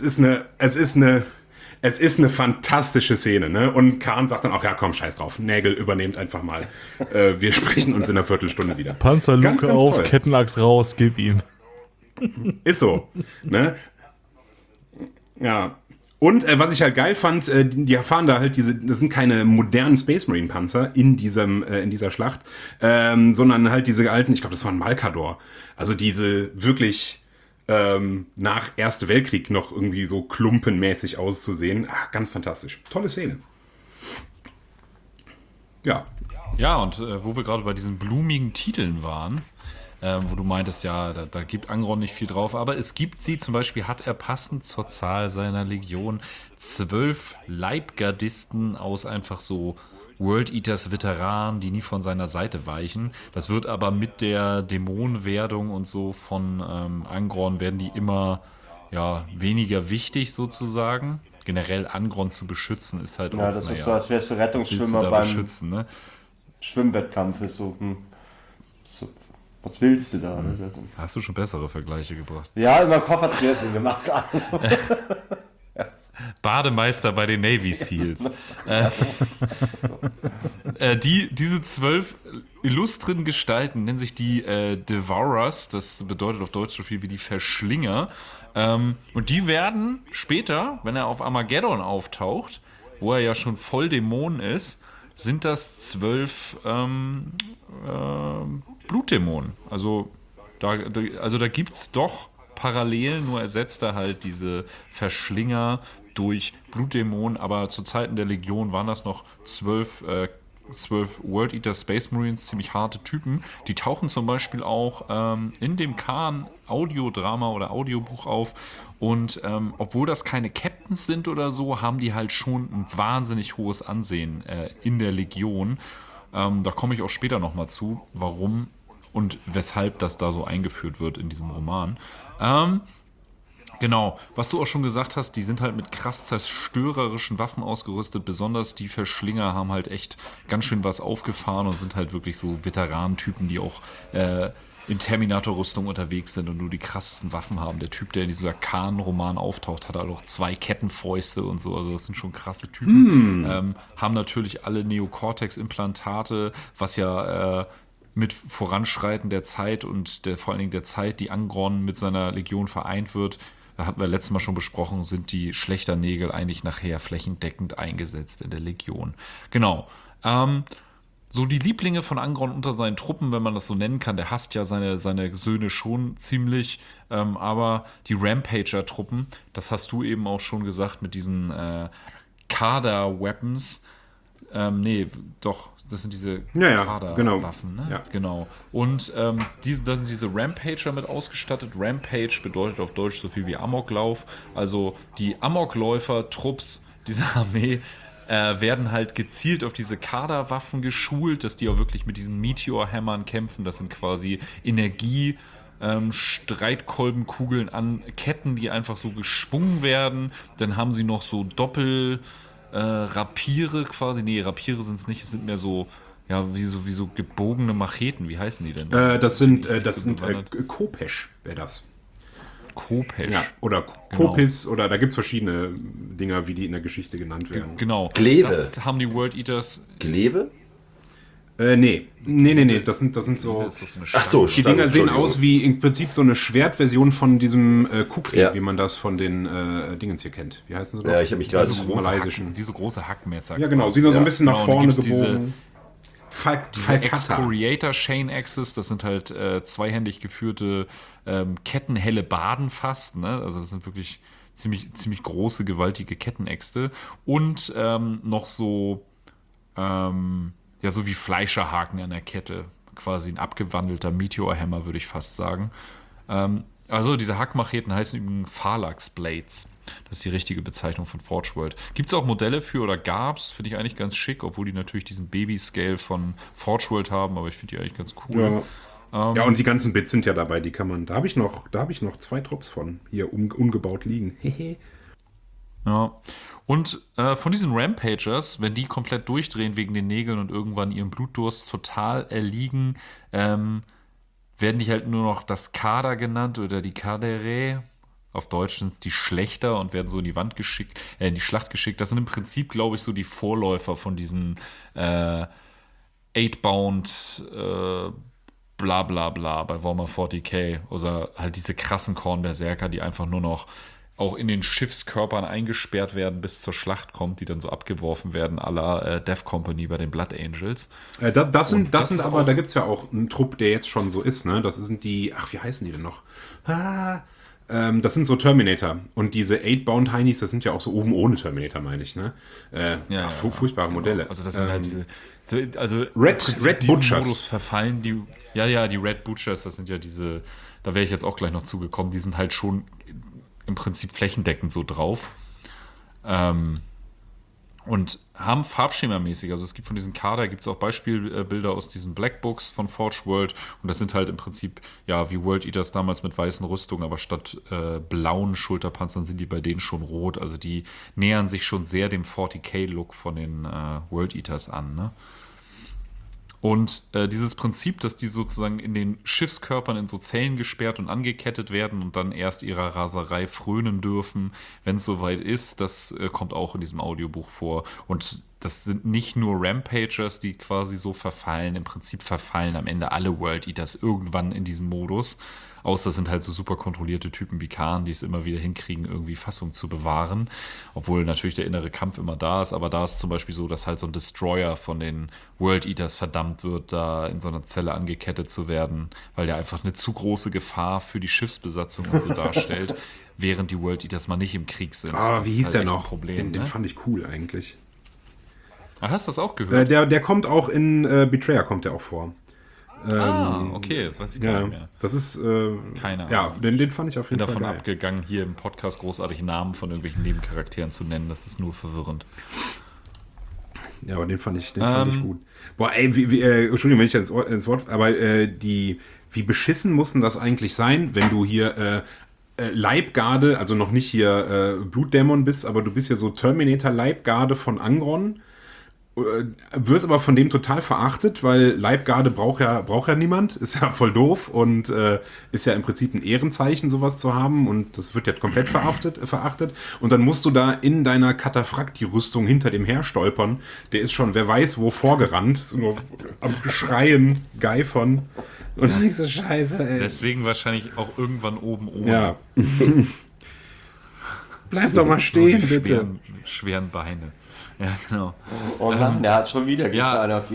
eine fantastische Szene, ne? Und Khan sagt dann auch, ja komm, scheiß drauf, Nägel übernehmt einfach mal, wir sprechen uns in einer Viertelstunde wieder. Panzerluke auf, toll. Kettenachs raus, gib ihm. Ist so, ne? Ja. Und was ich halt geil fand, die erfahren da halt das sind keine modernen Space Marine Panzer in dieser Schlacht, sondern halt diese alten, ich glaube, das war ein Malkador. Also diese wirklich nach Erste Weltkrieg noch irgendwie so klumpenmäßig auszusehen. Ach, ganz fantastisch. Tolle Szene. Ja. Ja, und wo wir gerade bei diesen blumigen Titeln waren, wo du meintest, ja, da gibt Angron nicht viel drauf, aber es gibt sie, zum Beispiel hat er passend zur Zahl seiner Legion 12 Leibgardisten aus einfach so World Eaters Veteranen, die nie von seiner Seite weichen. Das wird aber mit der Dämonenwerdung und so von Angron werden die immer weniger wichtig sozusagen. Generell Angron zu beschützen ist halt ja, auch, das ist so, als wärst du Rettungsschwimmer beim beschützen, ne? Schwimmwettkampf. Ist so, was willst du da? Hast du schon bessere Vergleiche gebracht? Ja, in meinem Kopf hat es mehr Sinn gemacht. Bademeister bei den Navy Seals. Diese 12 illustren Gestalten nennen sich die Devourers. Das bedeutet auf Deutsch so viel wie die Verschlinger. Und die werden später, wenn er auf Armageddon auftaucht, wo er ja schon voll Dämon ist, sind das 12 Blutdämonen. Also da gibt es doch Parallelen, nur ersetzt er halt diese Verschlinger durch Blutdämonen, aber zu Zeiten der Legion waren das noch 12 World Eater Space Marines, ziemlich harte Typen. Die tauchen zum Beispiel auch in dem Khan Audiodrama oder Audiobuch auf, und obwohl das keine Captains sind oder so, haben die halt schon ein wahnsinnig hohes Ansehen in der Legion. Da komme ich auch später nochmal zu, warum und weshalb das da so eingeführt wird in diesem Roman. Genau, was du auch schon gesagt hast, die sind halt mit krass zerstörerischen Waffen ausgerüstet, besonders die Verschlinger haben halt echt ganz schön was aufgefahren und sind halt wirklich so Veteranentypen, die auch in Terminator-Rüstung unterwegs sind und nur die krassesten Waffen haben. Der Typ, der in diesem Khan-Roman auftaucht, hat halt auch 2 Kettenfäuste und so, also das sind schon krasse Typen. Haben natürlich alle Neocortex-Implantate, was ja mit Voranschreiten der Zeit und vor allen Dingen der Zeit, die Angron mit seiner Legion vereint wird, da hatten wir letztes Mal schon besprochen, sind die Schlechternägel eigentlich nachher flächendeckend eingesetzt in der Legion. Genau. So die Lieblinge von Angron unter seinen Truppen, wenn man das so nennen kann, der hasst ja seine Söhne schon ziemlich, aber die Rampager-Truppen, das hast du eben auch schon gesagt mit diesen Kader-Weapons, das sind diese Kader-Waffen, ne? Ja. Genau. Und da sind diese Rampager mit ausgestattet. Rampage bedeutet auf Deutsch so viel wie Amoklauf. Also die Amokläufer-Trupps dieser Armee werden halt gezielt auf diese Kaderwaffen geschult, dass die auch wirklich mit diesen Meteor-Hämmern kämpfen. Das sind quasi Streitkolbenkugeln an Ketten, die einfach so geschwungen werden. Dann haben sie noch so Rapiere quasi. Nee, Rapiere sind es nicht, es sind mehr so, wie so gebogene Macheten. Wie heißen die denn? Das sind Khopesh, wäre das. Khopesh. Ja, oder Kopis, genau. Oder da gibt es verschiedene Dinger, wie die in der Geschichte genannt werden. Genau. Glaive. Das haben die World Eaters. Glaive? Nee. Das sind so. Ach so, die Dinger sehen aus wie im Prinzip so eine Schwertversion von diesem Kukri, wie man das von den Dingens hier kennt. Wie heißen sie doch? Ja, ich habe mich gerade wie so große Hackmesser. Ja, genau. Sieht so ein bisschen nach vorne gebogen. Diese Excoriator Chain Axes, das sind halt zweihändig geführte Kettenhellebarden fast, ne? Also das sind wirklich ziemlich große, gewaltige Kettenäxte. Und noch so so wie Fleischerhaken an der Kette, quasi ein abgewandelter Meteor-Hammer, würde ich fast sagen. Also diese Hackmacheten heißen übrigens Phalanx Blades. Das ist die richtige Bezeichnung von Forge World. Gibt es auch Modelle für oder gab's? Finde ich eigentlich ganz schick, obwohl die natürlich diesen Baby-Scale von Forge World haben, aber ich finde die eigentlich ganz cool. Ja, und die ganzen Bits sind ja dabei, die kann man. Da habe ich noch 2 Drops von hier umgebaut liegen. Ja. Und von diesen Rampagers, wenn die komplett durchdrehen wegen den Nägeln und irgendwann ihrem Blutdurst total erliegen, werden die halt nur noch das Kader genannt oder die Kadere. Auf Deutsch sind es die Schlechter und werden so in die Wand geschickt, in die Schlacht geschickt. Das sind im Prinzip, glaube ich, so die Vorläufer von diesen 8-Bound bla bla bla bei Warhammer 40k. Oder halt diese krassen Kornberserker, die einfach nur noch auch in den Schiffskörpern eingesperrt werden, bis zur Schlacht kommt, die dann so abgeworfen werden, à la Death Company bei den Blood Angels. Das sind aber, da gibt es ja auch einen Trupp, der jetzt schon so ist, ne? Das sind die, wie heißen die denn noch? Das sind so Terminator. Und diese 8-Bound Heinis, das sind ja auch so oben ohne Terminator, meine ich, ne? Furchtbare Modelle. Genau. Also das sind halt diese, also Red Butchers. Modus verfallen die, die Red Butchers, das sind ja diese, da wäre ich jetzt auch gleich noch zugekommen, die sind halt schon im Prinzip flächendeckend so drauf. Und haben farbschemamäßig, also es gibt von diesen Kader, gibt es auch Beispielbilder aus diesen Blackbooks von Forge World und das sind halt im Prinzip, ja, wie World Eaters damals mit weißen Rüstungen, aber statt blauen Schulterpanzern sind die bei denen schon rot, also die nähern sich schon sehr dem 40k-Look von den World Eaters an, ne? Und dieses Prinzip, dass die sozusagen in den Schiffskörpern in so Zellen gesperrt und angekettet werden und dann erst ihrer Raserei frönen dürfen, wenn es soweit ist, das kommt auch in diesem Audiobuch vor. Und das sind nicht nur Rampagers, die quasi so verfallen. Im Prinzip verfallen am Ende alle World Eaters irgendwann in diesen Modus. Außer es sind halt so super kontrollierte Typen wie Khan, die es immer wieder hinkriegen, irgendwie Fassung zu bewahren. Obwohl natürlich der innere Kampf immer da ist. Aber da ist zum Beispiel so, dass halt so ein Destroyer von den World Eaters verdammt wird, da in so einer Zelle angekettet zu werden, weil der einfach eine zu große Gefahr für die Schiffsbesatzung und so darstellt, während die World Eaters mal nicht im Krieg sind. Wie hieß halt der noch? Problem, Den fand ich cool eigentlich. Hast du das auch gehört? Der kommt auch in Betrayer kommt der auch vor. Okay, das weiß ich gar nicht mehr. Das ist, keine Ahnung. Ja, den fand ich auf jeden bin Fall davon geil. abgegangen, hier im Podcast großartig Namen von irgendwelchen Nebencharakteren zu nennen. Das ist nur verwirrend. Ja, aber den fand ich gut. Boah, ey, Entschuldigung, wenn ich jetzt ins Wort, aber wie beschissen muss denn das eigentlich sein, wenn du hier Leibgarde, also noch nicht hier Blutdämon bist, aber du bist ja so Terminator-Leibgarde von Angron, wirst aber von dem total verachtet, weil Leibgarde braucht ja niemand, ist ja voll doof und ist ja im Prinzip ein Ehrenzeichen, sowas zu haben und das wird ja komplett verachtet und dann musst du da in deiner Kataphrakt-Rüstung hinter dem herstolpern, der ist schon, wer weiß wo, vorgerannt, ist nur am Schreien, geifern und dann so Scheiße, ey. Deswegen wahrscheinlich auch irgendwann oben ohne. Ja. Bleib doch mal stehen, bitte. Schweren Beine. Ja, genau. Oh Mann, der hat schon wieder gesagt.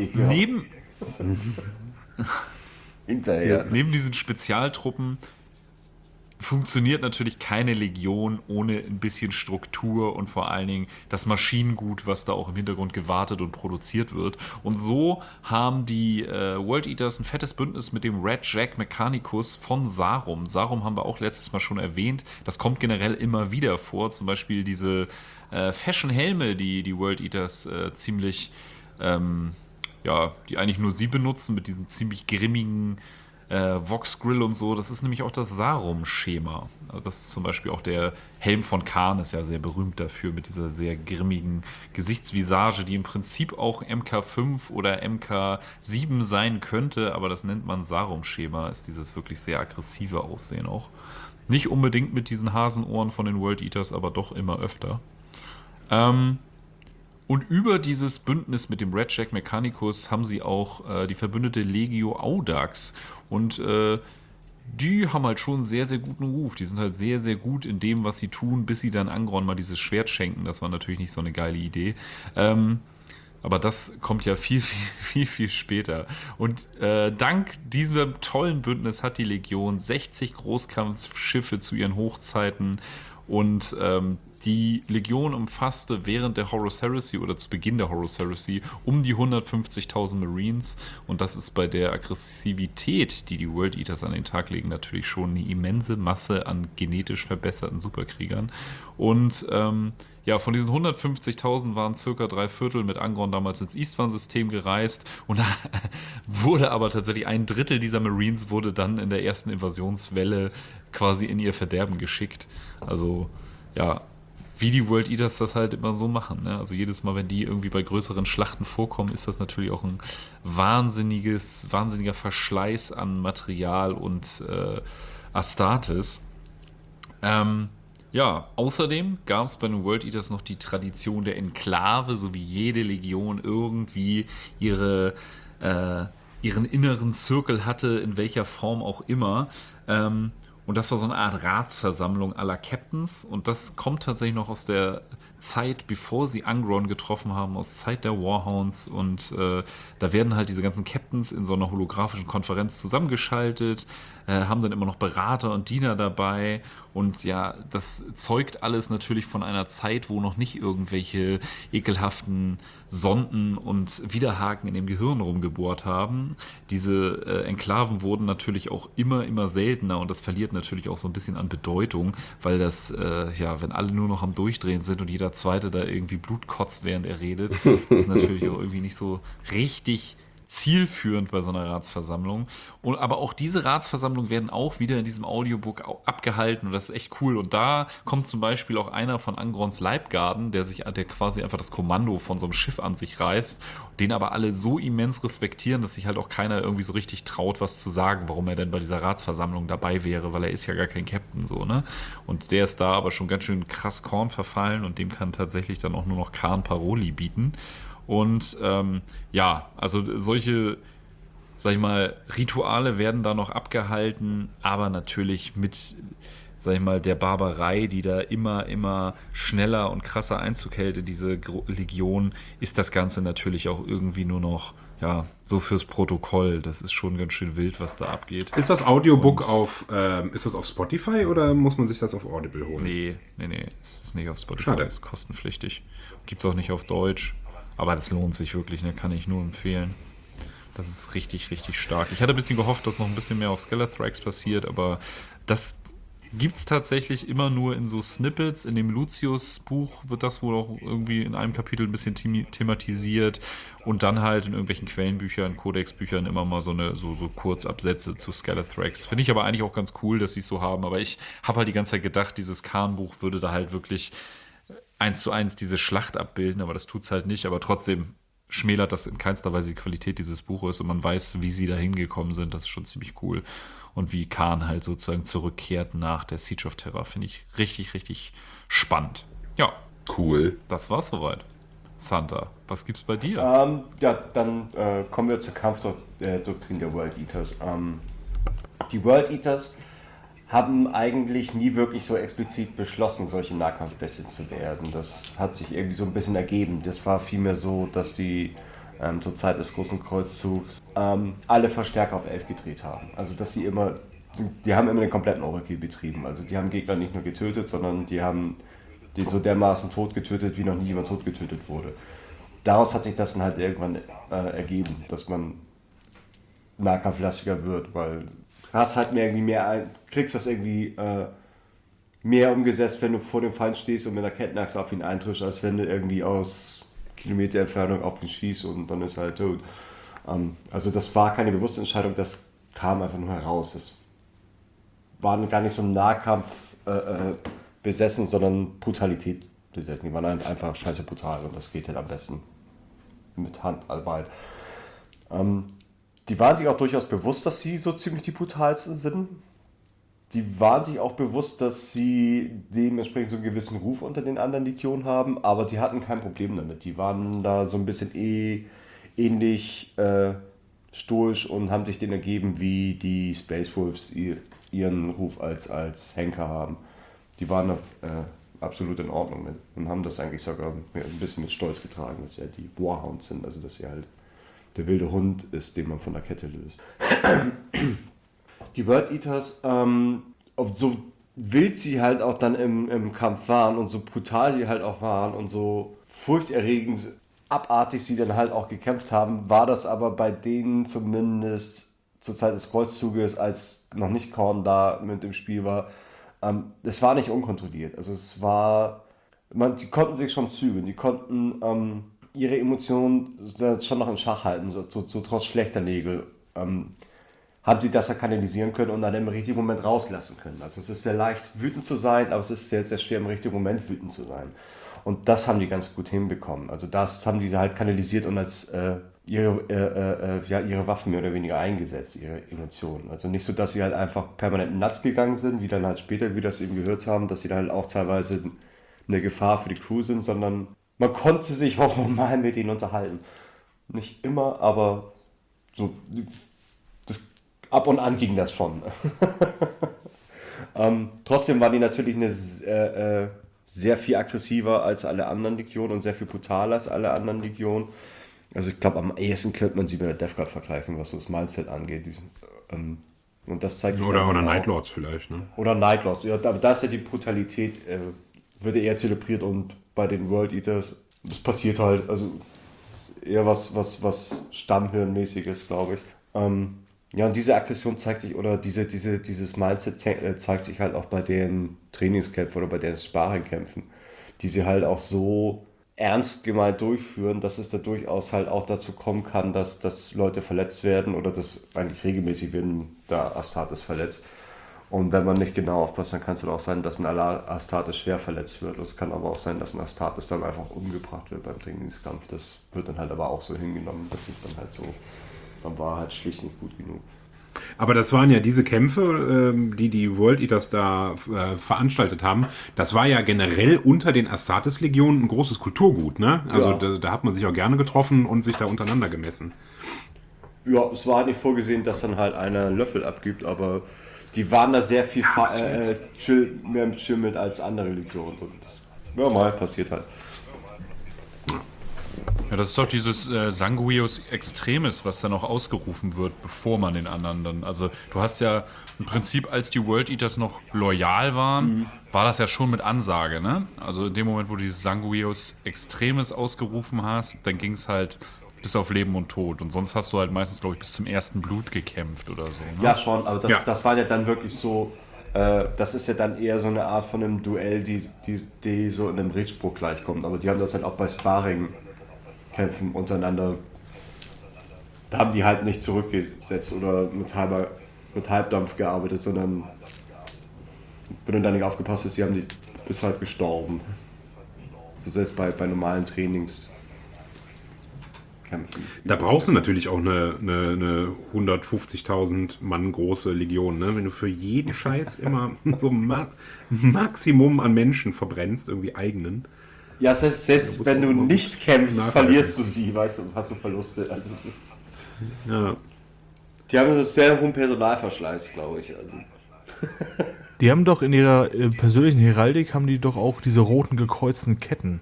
Neben diesen Spezialtruppen funktioniert natürlich keine Legion ohne ein bisschen Struktur und vor allen Dingen das Maschinengut, was da auch im Hintergrund gewartet und produziert wird. Und so haben die World Eaters ein fettes Bündnis mit dem Red Jack Mechanicus von Sarum. Sarum haben wir auch letztes Mal schon erwähnt. Das kommt generell immer wieder vor. Zum Beispiel diese Fashion-Helme, die World Eaters ziemlich, die eigentlich nur sie benutzen, mit diesem ziemlich grimmigen Vox-Grill und so. Das ist nämlich auch das Sarum-Schema. Also das ist zum Beispiel auch der Helm von Khan, ist ja sehr berühmt dafür, mit dieser sehr grimmigen Gesichtsvisage, die im Prinzip auch MK5 oder MK7 sein könnte, aber das nennt man Sarum-Schema, ist dieses wirklich sehr aggressive Aussehen auch. Nicht unbedingt mit diesen Hasenohren von den World Eaters, aber doch immer öfter. Und über dieses Bündnis mit dem Red Jack Mechanicus haben sie auch die verbündete Legio Audax. Und die haben halt schon einen sehr, sehr guten Ruf. Die sind halt sehr, sehr gut in dem, was sie tun, bis sie dann Angron mal dieses Schwert schenken. Das war natürlich nicht so eine geile Idee. Aber das kommt ja viel, viel, viel später. Und dank diesem tollen Bündnis hat die Legion 60 Großkampfschiffe zu ihren Hochzeiten und Die Legion umfasste während der Horus Heresy oder zu Beginn der Horus Heresy um die 150.000 Marines und das ist bei der Aggressivität, die die World Eaters an den Tag legen, natürlich schon eine immense Masse an genetisch verbesserten Superkriegern. Und ja, von diesen 150.000 waren circa 3/4 mit Angron damals ins Eastvan-System gereist und da wurde aber tatsächlich 1/3 dieser Marines wurde dann in der ersten Invasionswelle quasi in ihr Verderben geschickt. Also, ja, wie die World Eaters das halt immer so machen. Ne? Also jedes Mal, wenn die irgendwie bei größeren Schlachten vorkommen, ist das natürlich auch ein wahnsinniger Verschleiß an Material und Astartes. Ja, außerdem gab es bei den World Eaters noch die Tradition der Enklave, so wie jede Legion irgendwie ihren inneren Zirkel hatte, in welcher Form auch immer. Und das war so eine Art Ratsversammlung aller Captains. Und das kommt tatsächlich noch aus der Zeit, bevor sie Angron getroffen haben, aus Zeit der Warhounds. Und da werden halt diese ganzen Captains in so einer holographischen Konferenz zusammengeschaltet, haben dann immer noch Berater und Diener dabei. Und ja, das zeugt alles natürlich von einer Zeit, wo noch nicht irgendwelche ekelhaften Sonden und Widerhaken in dem Gehirn rumgebohrt haben. Diese Enklaven wurden natürlich auch immer seltener und das verliert natürlich auch so ein bisschen an Bedeutung, weil das, ja, wenn alle nur noch am Durchdrehen sind und jeder Zweite da irgendwie Blut kotzt, während er redet, ist natürlich auch irgendwie nicht so richtig zielführend bei so einer Ratsversammlung. Und, aber auch diese Ratsversammlungen werden auch wieder in diesem Audiobook abgehalten und das ist echt cool. Und da kommt zum Beispiel auch einer von Angrons Leibgarden, der quasi einfach das Kommando von so einem Schiff an sich reißt, den aber alle so immens respektieren, dass sich halt auch keiner irgendwie so richtig traut, was zu sagen, warum er denn bei dieser Ratsversammlung dabei wäre, weil er ist ja gar kein Captain, so, ne? Und der ist da aber schon ganz schön krass Korn verfallen und dem kann tatsächlich dann auch nur noch Khan Paroli bieten. Und ja, also solche, sag ich mal, Rituale werden da noch abgehalten, aber natürlich mit, sag ich mal, der Barbarei, die da immer schneller und krasser Einzug hält in diese Legion, ist das Ganze natürlich auch irgendwie nur noch, ja, so fürs Protokoll. Das ist schon ganz schön wild, was da abgeht. Ist das Audiobook auf Spotify oder muss man sich das auf Audible holen? Nee, es ist nicht auf Spotify, Schade. ist kostenpflichtig. Gibt's auch nicht auf Deutsch. Aber das lohnt sich wirklich, ne? Kann ich nur empfehlen. Das ist richtig stark. Ich hatte ein bisschen gehofft, dass noch ein bisschen mehr auf Skeletrax passiert, aber das gibt es tatsächlich immer nur in so Snippets. In dem Lucius-Buch wird das wohl auch irgendwie in einem Kapitel ein bisschen thematisiert und dann halt in irgendwelchen Quellenbüchern, Codex-Büchern immer mal so Kurzabsätze zu Skeletrax. Finde ich aber eigentlich auch ganz cool, dass sie es so haben, aber ich habe halt die ganze Zeit gedacht, dieses Khan-Buch würde da halt wirklich 1:1 diese Schlacht abbilden, aber das tut's halt nicht. Aber trotzdem schmälert das in keinster Weise die Qualität dieses Buches und man weiß, wie sie da hingekommen sind. Das ist schon ziemlich cool. Und wie Khan halt sozusagen zurückkehrt nach der Siege of Terra, finde ich richtig spannend. Ja, Cool. das war's soweit. Santa, was gibt's bei dir? Ja, dann kommen wir zur Kampfdoktrin der World Eaters. Die World Eaters haben eigentlich nie wirklich so explizit beschlossen, solche Nahkampfbestien zu werden. Das hat sich irgendwie so ein bisschen ergeben. Das war vielmehr so, dass die zur Zeit des Großen Kreuzzugs alle Verstärker auf 11 gedreht haben. Also dass die haben immer den kompletten Overkill betrieben. Also die haben Gegner nicht nur getötet, sondern die haben den so dermaßen tot getötet, wie noch nie jemand tot getötet wurde. Daraus hat sich das dann halt irgendwann ergeben, dass man nahkampflastiger wird, weil hast halt kriegst das irgendwie mehr umgesetzt, wenn du vor dem Feind stehst und mit der Kettenachse auf ihn eintriffst, als wenn du irgendwie aus Kilometer Entfernung auf ihn schießt und dann ist er halt tot. Also das war keine bewusste Entscheidung, das kam einfach nur heraus. Das war gar nicht so ein Nahkampf besessen, sondern Brutalität besessen. Die waren halt einfach scheiße brutal und das geht halt am besten mit Handarbeit. Die waren sich auch durchaus bewusst, dass sie so ziemlich die brutalsten sind. Die waren sich auch bewusst, dass sie dementsprechend so einen gewissen Ruf unter den anderen Legionen haben, aber die hatten kein Problem damit. Die waren da so ein bisschen ähnlich stoisch und haben sich den ergeben, wie die Space Wolves ihren Ruf als Henker haben. Die waren absolut in Ordnung mit und haben das eigentlich sogar ein bisschen mit Stolz getragen, dass sie halt die Warhounds sind, also dass sie halt der wilde Hund ist, den man von der Kette löst. Die World Eaters, so wild sie halt auch dann im Kampf waren und so brutal sie halt auch waren und so furchterregend abartig sie dann halt auch gekämpft haben, war das aber bei denen zumindest zur Zeit des Kreuzzuges, als noch nicht Korn da mit im Spiel war, es war nicht unkontrolliert. Also es war, die konnten sich schon zügeln, die konnten ihre Emotionen schon noch in Schach halten, so trotz schlechter Nägel. Haben sie das ja kanalisieren können und dann im richtigen Moment rauslassen können. Also es ist sehr leicht, wütend zu sein, aber es ist sehr, sehr schwer, im richtigen Moment wütend zu sein. Und das haben die ganz gut hinbekommen. Also das haben die halt kanalisiert und als ihre Waffen mehr oder weniger eingesetzt, ihre Emotionen. Also nicht so, dass sie halt einfach permanent nuts gegangen sind, wie dann halt später, wie wir das eben gehört haben, dass sie dann halt auch teilweise eine Gefahr für die Crew sind, sondern man konnte sich auch normal mit ihnen unterhalten. Nicht immer, aber so... Ab und an ging das schon. Trotzdem waren die natürlich sehr viel aggressiver als alle anderen Legionen und sehr viel brutaler als alle anderen Legionen. Also ich glaube, am ehesten könnte man sie mit der Death Guard vergleichen, was das Mindset angeht. Und das zeigt oder Nightlords vielleicht, ne? Oder Nightlords, ja, aber da ist ja die Brutalität, wird eher zelebriert und bei den World Eaters, das passiert halt, also eher was Stammhirnmäßiges, glaube ich. Ja, und diese Aggression zeigt sich, oder dieses Mindset zeigt sich halt auch bei den Trainingskämpfen oder bei den Sparringkämpfen, die sie halt auch so ernst gemeint durchführen, dass es da durchaus halt auch dazu kommen kann, dass Leute verletzt werden oder dass eigentlich regelmäßig werden da Astartes verletzt. Und wenn man nicht genau aufpasst, dann kann es halt auch sein, dass ein Astartes schwer verletzt wird. Es kann aber auch sein, dass ein Astartes dann einfach umgebracht wird beim Trainingskampf. Das wird dann halt aber auch so hingenommen, das ist dann halt so. Man war halt schlicht nicht gut genug. Aber das waren ja diese Kämpfe, die World Eaters da veranstaltet haben. Das war ja generell unter den Astartes-Legionen ein großes Kulturgut, ne? Also ja. da hat man sich auch gerne getroffen und sich da untereinander gemessen. Ja, es war halt nicht vorgesehen, dass dann halt einer einen Löffel abgibt, aber die waren da sehr viel mehr chill mit als andere Legionen. Das mal passiert halt. Ja, das ist doch dieses Sanguius Extremis, was dann auch ausgerufen wird, bevor man den anderen dann... Also du hast ja im Prinzip, als die World Eaters noch loyal waren, war das ja schon mit Ansage, ne? Also in dem Moment, wo du dieses Sanguius Extremis ausgerufen hast, dann ging es halt bis auf Leben und Tod. Und sonst hast du halt meistens, glaube ich, bis zum ersten Blut gekämpft oder so. Ne? Ja, schon, aber das war ja dann wirklich so... das ist ja dann eher so eine Art von einem Duell, die so in einem Richtspruch gleichkommt. Aber die haben das halt auch bei Sparring-Kämpfen untereinander. Da haben die halt nicht zurückgesetzt oder mit Halbdampf gearbeitet, sondern wenn du da nicht aufgepasst hast, die bist halt gestorben. So selbst bei normalen Trainingskämpfen. Da brauchst du natürlich auch eine 150.000 Mann große Legion, ne? Wenn du für jeden Scheiß immer so Maximum an Menschen verbrennst, irgendwie eigenen. Ja, selbst wenn du nicht kämpfst, verlierst du sie, weißt du, hast du Verluste. Also es ist, ja. Die haben einen sehr hohen Personalverschleiß, glaube ich. Also. Die haben doch in ihrer persönlichen Heraldik haben die doch auch diese roten gekreuzten Ketten.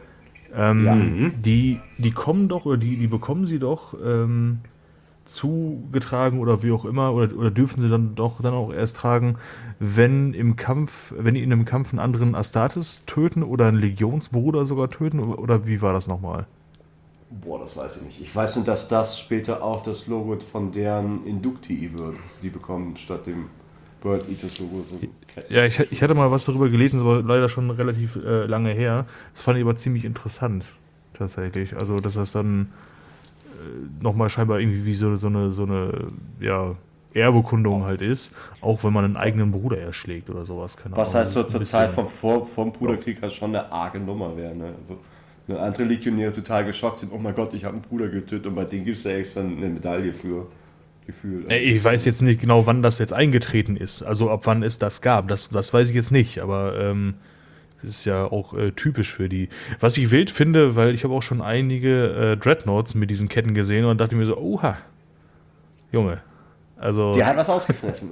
Die kommen doch, oder die bekommen sie doch zugetragen oder wie auch immer, oder dürfen sie dann auch erst tragen, wenn die in einem Kampf einen anderen Astartes töten oder einen Legionsbruder sogar töten, oder wie war das nochmal? Boah, das weiß ich nicht. Ich weiß nur, dass das später auch das Logo von deren Inductii wird. Die bekommen statt dem World Eaters Logo so. Ja, ich hatte mal was darüber gelesen, aber leider schon relativ lange her. Das fand ich aber ziemlich interessant, tatsächlich. Also, dass das dann nochmal scheinbar irgendwie wie so eine Erbekundung halt ist, auch wenn man einen eigenen Bruder erschlägt oder sowas. Keine Was Ahnung. halt so zur Zeit vom Bruderkrieg halt schon eine arge Nummer wäre. Ne? Also, wenn andere Legionäre total geschockt sind, oh mein Gott, ich habe einen Bruder getötet, und bei denen gibt es ja extra eine Medaille für. Gefühl. Ich weiß jetzt nicht genau, wann das jetzt eingetreten ist. Also ab wann es das gab. Das weiß ich jetzt nicht. Aber das ist ja auch typisch für die. Was ich wild finde, weil ich habe auch schon einige Dreadnoughts mit diesen Ketten gesehen und dachte mir so, oha, Junge. Also, der hat was ausgefressen.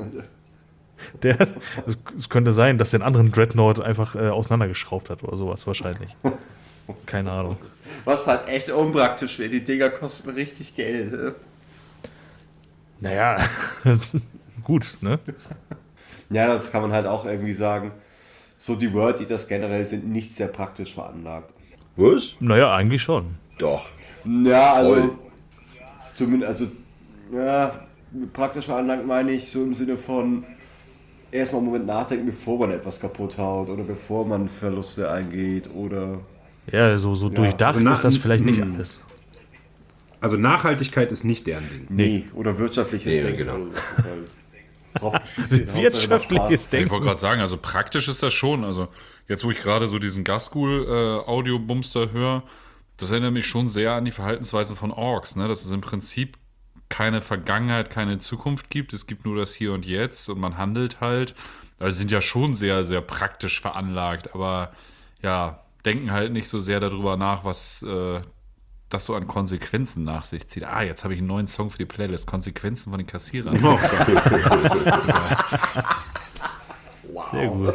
Es könnte sein, dass der einen anderen Dreadnought einfach auseinandergeschraubt hat oder sowas wahrscheinlich. Keine Ahnung. Was halt echt unpraktisch wäre. Die Dinger kosten richtig Geld. Naja, gut, ne? Ja, das kann man halt auch irgendwie sagen. So die World Eaters generell sind nicht sehr praktisch veranlagt. Was? Naja, eigentlich schon. Doch. Ja, also Voll. zumindest, praktisch veranlagt meine ich so im Sinne von erstmal einen Moment nachdenken, bevor man etwas kaputt haut oder bevor man Verluste eingeht oder... Ja, so durchdacht also ist das vielleicht nicht alles. Also Nachhaltigkeit ist nicht deren Ding. Nee, oder wirtschaftliches Nee, Denken. genau. Also das ist halt drauf geschissen. Wirtschaftliches Ich Denken. wollte gerade sagen, also praktisch ist das schon. Also jetzt, wo ich gerade so diesen Gasgul-Audio-Bumster höre, das erinnert mich schon sehr an die Verhaltensweise von Orks, ne? Dass es im Prinzip keine Vergangenheit, keine Zukunft gibt. Es gibt nur das Hier und Jetzt und man handelt halt. Also sind ja schon sehr, sehr praktisch veranlagt, aber ja, denken halt nicht so sehr darüber nach, was das so an Konsequenzen nach sich zieht. Jetzt habe ich einen neuen Song für die Playlist. Konsequenzen von den Kassierern. Sehr gut.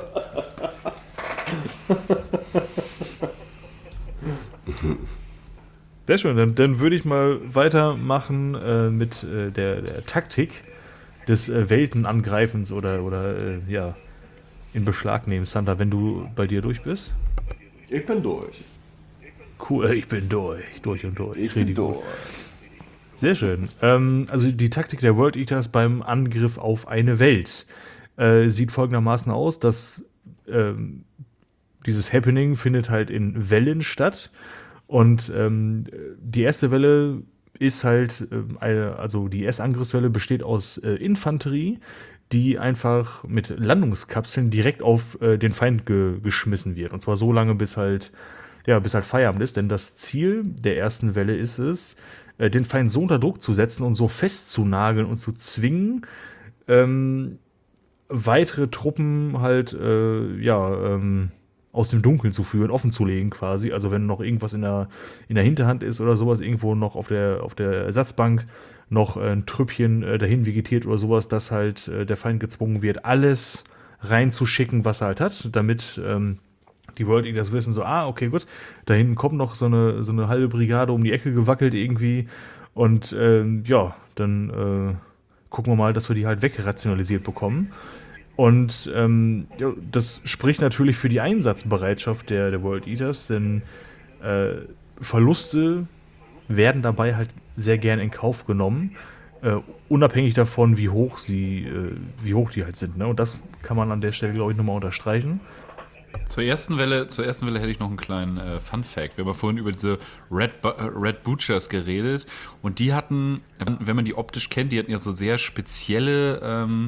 Sehr schön, dann würde ich mal weitermachen mit der Taktik des Weltenangreifens oder in Beschlag nehmen. Santa, wenn du bei dir durch bist. Ich bin durch. Cool, ich bin durch und durch. Ich bin Richtig gut. durch. Sehr schön. Also die Taktik der World Eaters beim Angriff auf eine Welt sieht folgendermaßen aus, dass dieses Happening findet halt in Wellen statt und die erste Welle ist halt, die erste Angriffswelle besteht aus Infanterie, die einfach mit Landungskapseln direkt auf den Feind geschmissen wird. Und zwar so lange, bis halt Feierabend ist. Denn das Ziel der ersten Welle ist es, den Feind so unter Druck zu setzen und so festzunageln und zu zwingen, weitere Truppen halt aus dem Dunkeln zu führen, offen zu legen quasi. Also wenn noch irgendwas in der Hinterhand ist oder sowas, irgendwo noch auf der Ersatzbank noch ein Trüppchen dahin vegetiert oder sowas, dass halt der Feind gezwungen wird, alles reinzuschicken, was er halt hat, damit die World Eaters wissen so, okay, gut, da hinten kommt noch so eine halbe Brigade um die Ecke gewackelt irgendwie und dann gucken wir mal, dass wir die halt wegrationalisiert bekommen. Und das spricht natürlich für die Einsatzbereitschaft der World Eaters, denn Verluste werden dabei halt sehr gern in Kauf genommen, unabhängig davon, wie hoch die halt sind. Ne? Und das kann man an der Stelle, glaube ich, nochmal unterstreichen. Zur ersten Welle hätte ich noch einen kleinen Fun-Fact. Wir haben ja vorhin über diese Red Butchers geredet und die hatten, wenn man die optisch kennt, die hatten ja so sehr spezielle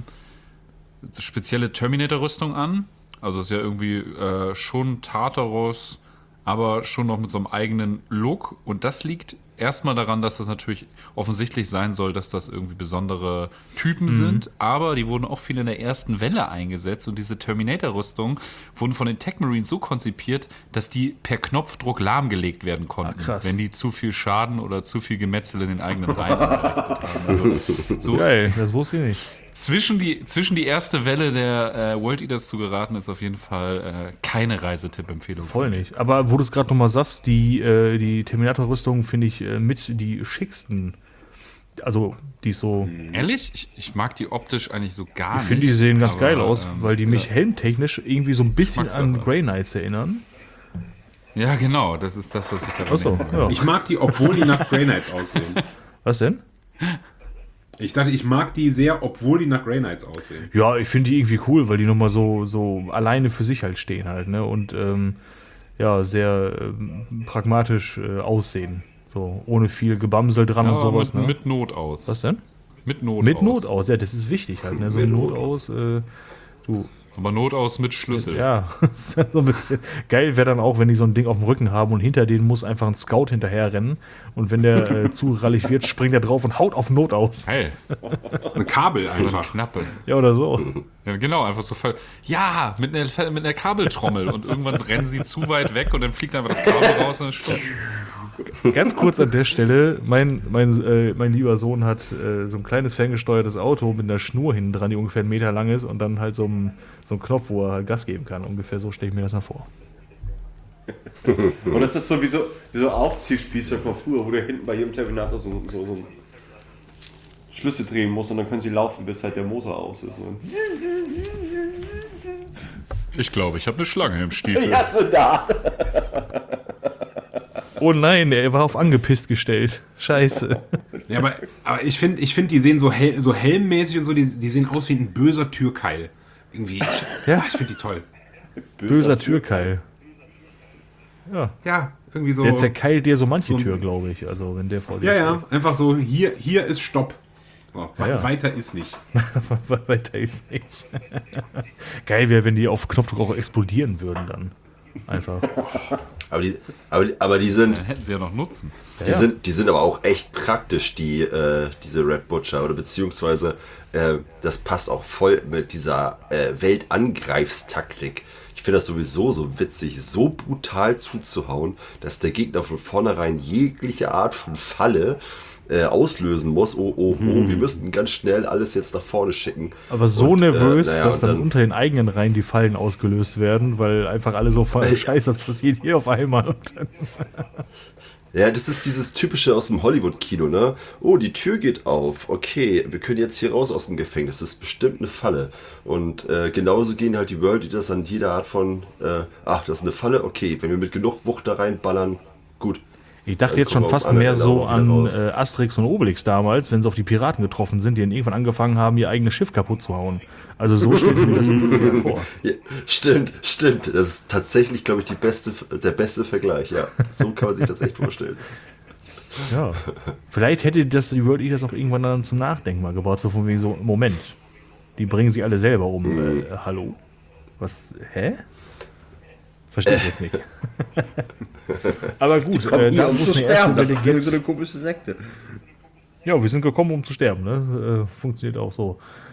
Terminator-Rüstung an. Also ist ja irgendwie schon Tartaros, aber schon noch mit so einem eigenen Look. Und das liegt erstmal daran, dass das natürlich offensichtlich sein soll, dass das irgendwie besondere Typen sind. Aber die wurden auch viel in der ersten Welle eingesetzt. Und diese Terminator-Rüstungen wurden von den Tech Marines so konzipiert, dass die per Knopfdruck lahmgelegt werden konnten, wenn die zu viel Schaden oder zu viel Gemetzel in den eigenen Reihen angerichtet haben. Also, so Geil, das wusste ich nicht. zwischen die erste Welle der World Eaters zu geraten, ist auf jeden Fall keine Reisetipp-Empfehlung. Voll nicht. Aber wo du es gerade nochmal sagst, die Terminator-Rüstung finde ich mit die schicksten. Also, die ist so. Ehrlich? Ich mag die optisch eigentlich so gar nicht. Ich finde, die sehen ganz aber, geil aus, weil die mich helmtechnisch irgendwie so ein bisschen an Geschmackssache. Grey Knights erinnern. Ja, genau. Das ist das, was ich da Achso, ja. Ich mag die, obwohl die nach Grey Knights aussehen. Was denn? Ich sagte, ich mag die sehr, obwohl die nach Grey Knights aussehen. Ja, ich finde die irgendwie cool, weil die nochmal so alleine für sich halt stehen halt, ne? Und sehr pragmatisch aussehen. So, ohne viel Gebamsel dran und sowas, ne? mit Not aus. Was denn? Mit Not Mit aus. Not aus, ja, das ist wichtig halt, ne? So Mit Not Not aus, Aber Not aus mit Schlüssel. ja, ist ja so ein bisschen geil wäre dann auch, wenn die so ein Ding auf dem Rücken haben und hinter denen muss einfach ein Scout hinterher rennen und wenn der zu rallig wird, springt er drauf und haut auf Not aus. Geil. Ein Kabel So eine einfach. Knappe. Ja, oder so. Ja, genau, einfach so voll. Ja, mit einer Kabeltrommel und irgendwann rennen sie zu weit weg und dann fliegt einfach das Kabel raus und dann ist Schluss. Ganz kurz an der Stelle, mein lieber Sohn hat so ein kleines ferngesteuertes Auto mit einer Schnur hinten dran, die ungefähr 1 Meter lang ist und dann halt so ein Knopf, wo er halt Gas geben kann. Ungefähr so stelle ich mir das mal vor. Und das ist so wie so Aufziehspieße von früher, wo du hinten bei jedem Terminator so ein Schlüssel drehen muss und dann können sie laufen, bis halt der Motor aus ist. Und Ich glaube, ich habe eine Schlange im Stiefel. ja, so da. Oh nein, er war auf angepisst gestellt. Scheiße. Ja, aber ich finde, die sehen so helmmäßig und so, die sehen aus wie ein böser Türkeil. Irgendwie, ich finde die toll. Böser Türkeil. Ja. Ja, irgendwie so. Der zerkeilt dir so manche Tür, glaube ich. Also, wenn der vor dir Ja, einfach so, hier ist Stopp. So, Ja. Weiter ist nicht. Weiter ist nicht. Geil wäre, wenn die auf Knopfdruck auch explodieren würden dann. Einfach. Aber die sind, Dann hätten sie ja noch Nutzen. die sind aber auch echt praktisch, diese Red Butcher, oder beziehungsweise das passt auch voll mit dieser Weltangreifstaktik. Ich finde das sowieso so witzig, so brutal zuzuhauen, dass der Gegner von vornherein jegliche Art von Falle auslösen muss. Wir müssten ganz schnell alles jetzt nach vorne schicken. Aber so Und, nervös, naja, dass und dann unter den eigenen Reihen die Fallen ausgelöst werden, weil einfach alle so scheiße, das passiert hier auf einmal. Und dann Ja, das ist dieses typische aus dem Hollywood-Kino, ne? Oh, die Tür geht auf. Okay, wir können jetzt hier raus aus dem Gefängnis. Das ist bestimmt eine Falle. Und genauso gehen halt die World Eaters an jeder Art von, das ist eine Falle. Okay, wenn wir mit genug Wucht da reinballern, gut. Ich dachte Dann jetzt schon kommen wir fast auf alle mehr so Fälle auch wieder an raus. Asterix und Obelix damals, wenn sie auf die Piraten getroffen sind, die dann irgendwann angefangen haben, ihr eigenes Schiff kaputt zu hauen. Also so stelle ich mir das ungefähr vor. Ja, stimmt. Das ist tatsächlich, glaube ich, der beste Vergleich. Ja, so kann man sich das echt vorstellen. Ja. Vielleicht hätte das die World Eaters auch irgendwann dann zum Nachdenken mal gebaut, so von wegen so, Moment, die bringen sich alle selber um. Hallo? Was? Hä? Verstehe ich jetzt nicht. Aber gut, Kommen hier, da um muss zu eine erste sterben. Das Welle ist so eine komische Sekte. Ja, wir sind gekommen, um zu sterben. Ne? Funktioniert auch so.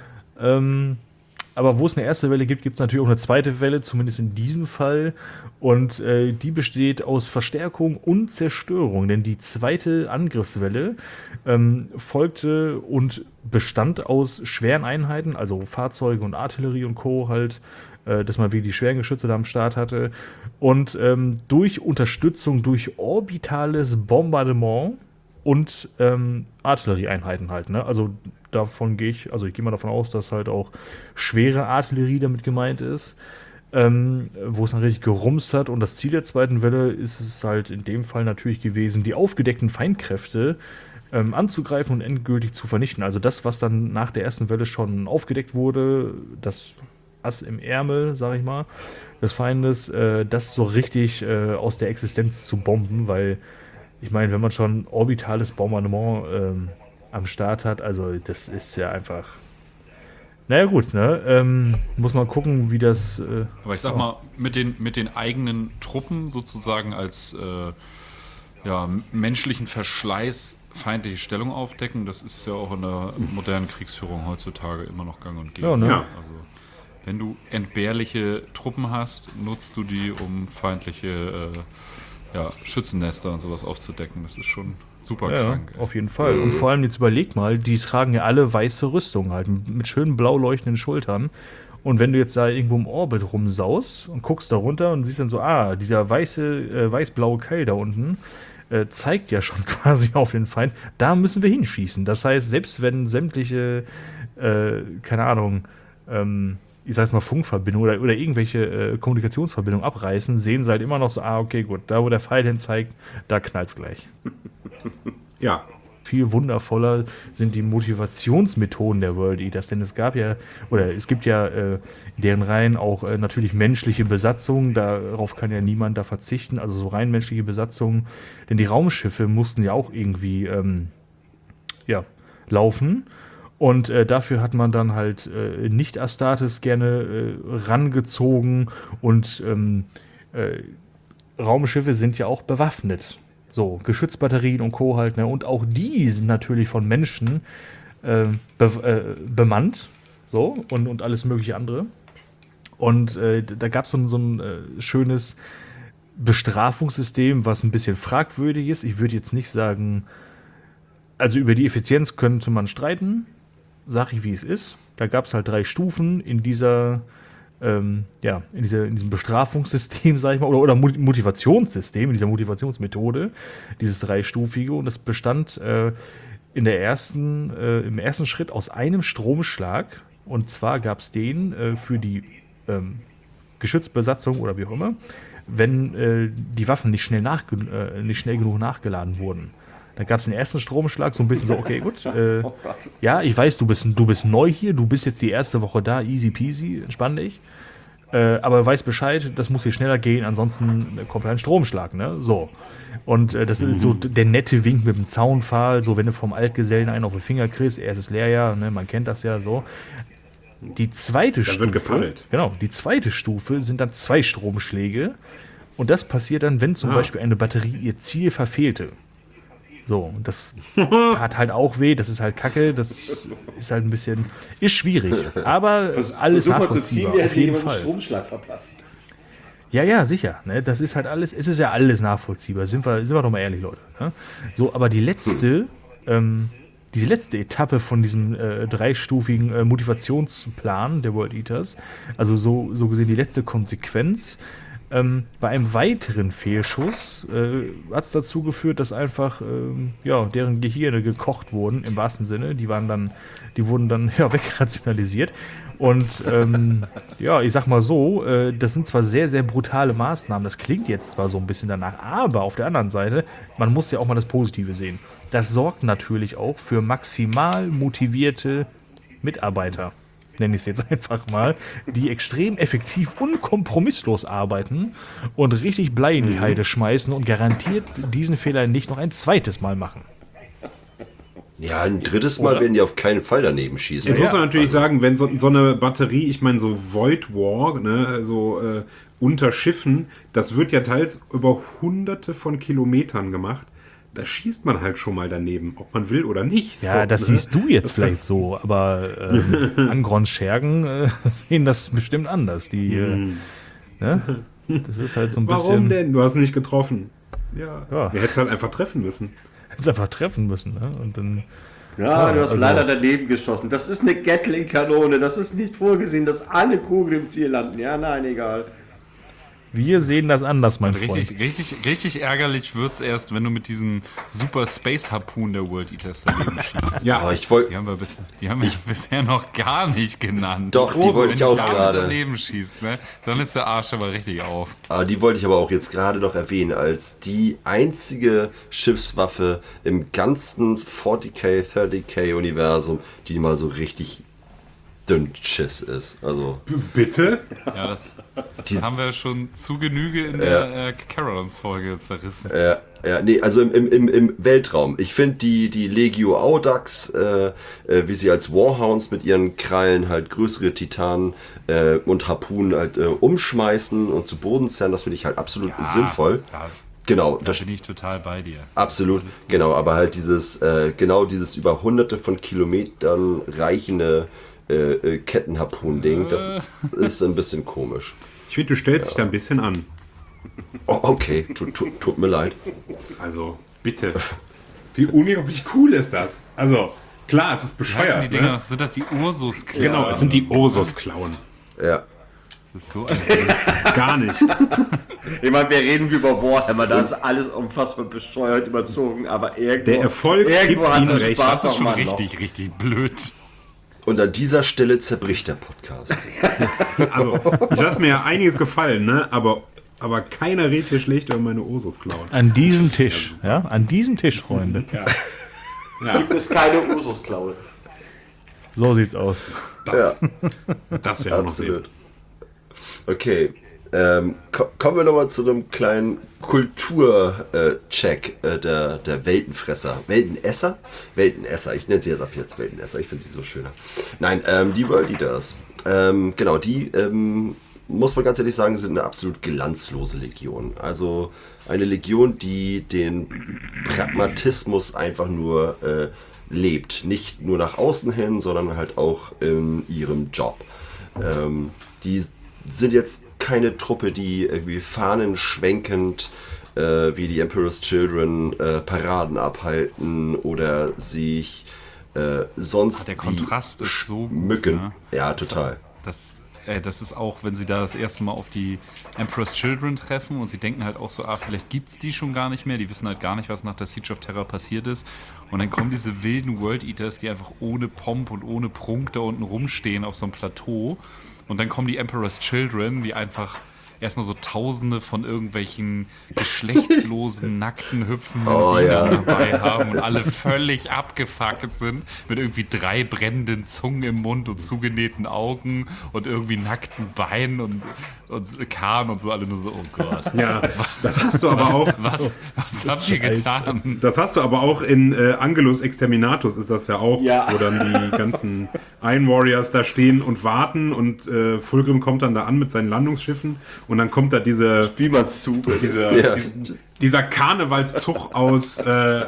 Aber wo es eine erste Welle gibt, gibt es natürlich auch eine zweite Welle, zumindest in diesem Fall. Und die besteht aus Verstärkung und Zerstörung. Denn die zweite Angriffswelle folgte und bestand aus schweren Einheiten, also Fahrzeuge und Artillerie und Co. halt, dass man wie die schweren Geschütze da am Start hatte. Und durch Unterstützung durch orbitales Bombardement und Artillerieeinheiten halt. Ne? Also ich gehe mal davon aus, dass halt auch schwere Artillerie damit gemeint ist, wo es dann richtig gerumst hat. Und das Ziel der zweiten Welle ist es halt in dem Fall natürlich gewesen, die aufgedeckten Feindkräfte anzugreifen und endgültig zu vernichten. Also das, was dann nach der ersten Welle schon aufgedeckt wurde, das Ass im Ärmel, sag ich mal, des Feindes, das so richtig aus der Existenz zu bomben, weil ich meine, wenn man schon orbitales Bombardement am Start hat, also das ist ja einfach. Naja gut, ne? Muss man gucken, wie das. Aber ich sag mal, mit den eigenen Truppen sozusagen als menschlichen Verschleiß feindliche Stellung aufdecken, das ist ja auch in der modernen Kriegsführung heutzutage immer noch gang und gäbe. Ja, ne? Ja. Also, wenn du entbehrliche Truppen hast, nutzt du die, um feindliche Schützennester und sowas aufzudecken. Das ist schon super Ja, krank. ey. auf jeden Fall. Und vor allem jetzt überleg mal, die tragen ja alle weiße Rüstung halt, mit schönen blau leuchtenden Schultern. Und wenn du jetzt da irgendwo im Orbit rumsaust und guckst da runter und siehst dann so, dieser weiß-blaue Keil da unten, zeigt ja schon quasi auf den Feind, da müssen wir hinschießen. Das heißt, selbst wenn sämtliche, keine Ahnung, ich sag jetzt mal Funkverbindungen oder irgendwelche Kommunikationsverbindungen abreißen, sehen sie halt immer noch so, okay, gut, da wo der Pfeil hin zeigt, da knallt's gleich. Ja. Viel wundervoller sind die Motivationsmethoden der World Eaters, denn es gibt ja in deren Reihen auch natürlich menschliche Besatzungen, darauf kann ja niemand da verzichten, also so rein menschliche Besatzungen, denn die Raumschiffe mussten ja auch irgendwie laufen. Und dafür hat man dann halt Nicht-Astartes gerne rangezogen und Raumschiffe sind ja auch bewaffnet. So, Geschützbatterien und Co. halt, ne? Und auch die sind natürlich von Menschen bemannt. So, und alles mögliche andere. Und da gab es so ein schönes Bestrafungssystem, was ein bisschen fragwürdig ist. Ich würde jetzt nicht sagen, also über die Effizienz könnte man streiten. Sag ich, wie es ist. Da gab es halt 3 Stufen in diesem Bestrafungssystem, sag ich mal, oder Motivationssystem, in dieser Motivationsmethode, dieses 3-stufige. Und das bestand im ersten Schritt aus einem Stromschlag. Und zwar gab es den für die Geschützbesatzung oder wie auch immer, wenn die Waffen nicht schnell genug nachgeladen wurden. Da gab es den ersten Stromschlag, so ein bisschen so, okay, gut. Ja, ich weiß, du bist neu hier, du bist jetzt die erste Woche da, easy peasy, entspann dich. Aber weiß Bescheid, das muss hier schneller gehen, ansonsten kommt ein Stromschlag, ne? So. Und das ist so der nette Wink mit dem Zaunpfahl, so wenn du vom Altgesellen einen auf den Finger kriegst, erstes Lehrjahr, ne, man kennt das ja so. Die zweite Stufe, wird gepaddelt. Genau, die zweite Stufe sind dann 2 Stromschläge und das passiert dann, wenn zum Beispiel eine Batterie ihr Ziel verfehlte. So, und das hat halt auch weh, das ist halt kacke, das ist halt ein bisschen, ist schwierig, aber alles nachvollziehbar, auf jeden Fall. Stromschlag verpasst. Ja, sicher, ne, das ist halt alles, es ist ja alles nachvollziehbar, sind wir doch mal ehrlich, Leute. Ne? So, aber diese letzte Etappe von diesem 3-stufigen Motivationsplan der World Eaters, also so gesehen die letzte Konsequenz, bei einem weiteren Fehlschuss hat es dazu geführt, dass einfach deren Gehirne gekocht wurden, im wahrsten Sinne. Die wurden dann wegrationalisiert. Und ich sag mal so, das sind zwar sehr, sehr brutale Maßnahmen, das klingt jetzt zwar so ein bisschen danach, aber auf der anderen Seite, man muss ja auch mal das Positive sehen. Das sorgt natürlich auch für maximal motivierte Mitarbeiter, nenne ich es jetzt einfach mal, die extrem effektiv und kompromisslos arbeiten und richtig Blei in die Heide schmeißen und garantiert diesen Fehler nicht noch ein zweites Mal machen. Ja, ein drittes Mal werden die auf keinen Fall daneben schießen. Jetzt muss man natürlich sagen, wenn so eine Batterie, ich meine so Void War, ne, so unter Schiffen, das wird ja teils über hunderte von Kilometern gemacht. Da schießt man halt schon mal daneben, ob man will oder nicht. Ja, so, das ne? siehst du jetzt vielleicht so, aber Angrons Schergen sehen das bestimmt anders. Die, ne? Das ist halt so ein bisschen... Warum denn? Du hast nicht getroffen. Ja. Ja. Wir hätten es halt einfach treffen müssen. Jetzt einfach treffen müssen. Ne? Und dann, Ja, du hast leider daneben geschossen. Das ist eine Gatling-Kanone. Das ist nicht vorgesehen, dass alle Kugeln im Ziel landen. Ja, nein, egal. wir sehen das anders, mein Freund. Richtig ärgerlich wird's erst, wenn du mit diesen Super Space Harpoon der World Eaters daneben schießt. Ja, Aber Die haben wir bisher noch gar nicht genannt. Doch, die wollte ich auch Wenn du gerade. daneben schießt, ne, dann ist der Arsch aber richtig auf. Die wollte ich aber auch jetzt gerade noch erwähnen, als die einzige Schiffswaffe im ganzen 40k, 30k-Universum, die mal so richtig dünn Schiss ist. Also, bitte? Ja, das haben wir schon zu Genüge in der Carolans-Folge zerrissen. nee, also im Weltraum. Ich finde die Legio Audax, wie sie als Warhounds mit ihren Krallen halt größere Titanen und Harpunen halt umschmeißen und zu Boden zerren, das finde ich halt absolut sinnvoll. Genau, Da bin ich total bei dir. absolut, genau, aber halt dieses über hunderte von Kilometern reichende Kettenharpun-Ding, das ist ein bisschen komisch. Ich finde, du stellst dich da ein bisschen an. Oh, okay, tut mir leid. Also, bitte. Wie unglaublich cool ist das? Also, klar, es ist bescheuert. Die Dinger, sind das die Ursus-Klauen? Genau, es sind die Ursus-Klauen. Ja. Das ist so ein Gar nicht. Ich meine, wir reden über Warhammer, da ist alles unfassbar bescheuert, überzogen, aber irgendwo, Der Erfolg gibt irgendwo hat ihnen das recht. Spaß Das ist auch schon mal noch. richtig blöd. Und an dieser Stelle zerbricht der Podcast. Also, ich lasse mir ja einiges gefallen, ne? Aber keiner redet hier schlecht über meine Ursus-Klauen. An diesem Tisch, an diesem Tisch, Freunde. Ja, Gibt es keine Ursus-Klaue. So sieht's aus. das wäre auch noch sehen. Absolut. Okay, kommen wir nochmal zu einem kleinen Kulturcheck der Weltenfresser. Weltenesser? Weltenesser, ich nenne sie jetzt ab jetzt Weltenesser, ich finde sie so schöner. Nein, die World Eaters. Genau, die, muss man ganz ehrlich sagen, sind eine absolut glanzlose Legion. Also eine Legion, die den Pragmatismus einfach nur lebt. Nicht nur nach außen hin, sondern halt auch in ihrem Job. Die sind jetzt keine Truppe, die irgendwie fahnenschwenkend wie die Emperor's Children Paraden abhalten oder sich sonst Der Kontrast ist so gut. Mücken. Ne? Ja, total. Das das ist auch, wenn sie da das erste Mal auf die Emperor's Children treffen und sie denken halt auch so, vielleicht gibt's die schon gar nicht mehr, die wissen halt gar nicht, was nach der Siege of Terror passiert ist. Und dann kommen diese wilden World Eaters, die einfach ohne Pomp und ohne Prunk da unten rumstehen auf so einem Plateau. Und dann kommen die Emperor's Children, die einfach erstmal so Tausende von irgendwelchen geschlechtslosen, nackten, hüpfenden Dienern dabei haben und alle völlig abgefuckt sind mit irgendwie 3 brennenden Zungen im Mund und zugenähten Augen und irgendwie nackten Beinen und Kahn und so, alle nur so, oh Gott. Ja, das hast du aber auch. Was habt ihr getan? Das hast du aber auch in Angelus Exterminatus ist das ja auch, wo dann die ganzen Iron Warriors da stehen und warten und Fulgrim kommt dann da an mit seinen Landungsschiffen und dann kommt da dieser Karnevalszug aus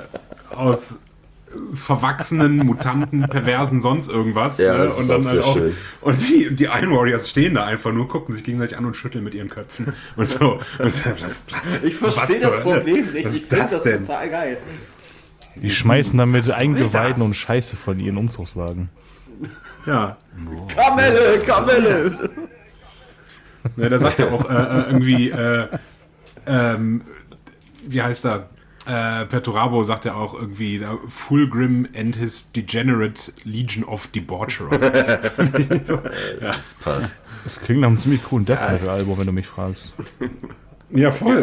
verwachsenen, mutanten, perversen, sonst irgendwas. Ja, ne? Und dann auch halt auch, schön. und die Iron Warriors stehen da einfach nur, gucken sich gegenseitig an und schütteln mit ihren Köpfen und so. Und Ich verstehe das Problem nicht. Was Ich ist finde das das denn? total geil. Die schmeißen dann mit Eingeweiden das? und Scheiße von ihren Umzugswagen. Ja. Kamelle! Ja, da sagt er auch irgendwie, wie heißt er? Perturabo sagt ja auch irgendwie Fulgrim and his degenerate Legion of Debaucherers. So, ja. Das passt. Das klingt nach einem ziemlich coolen Death Metal-Album, wenn du mich fragst. Ja, voll.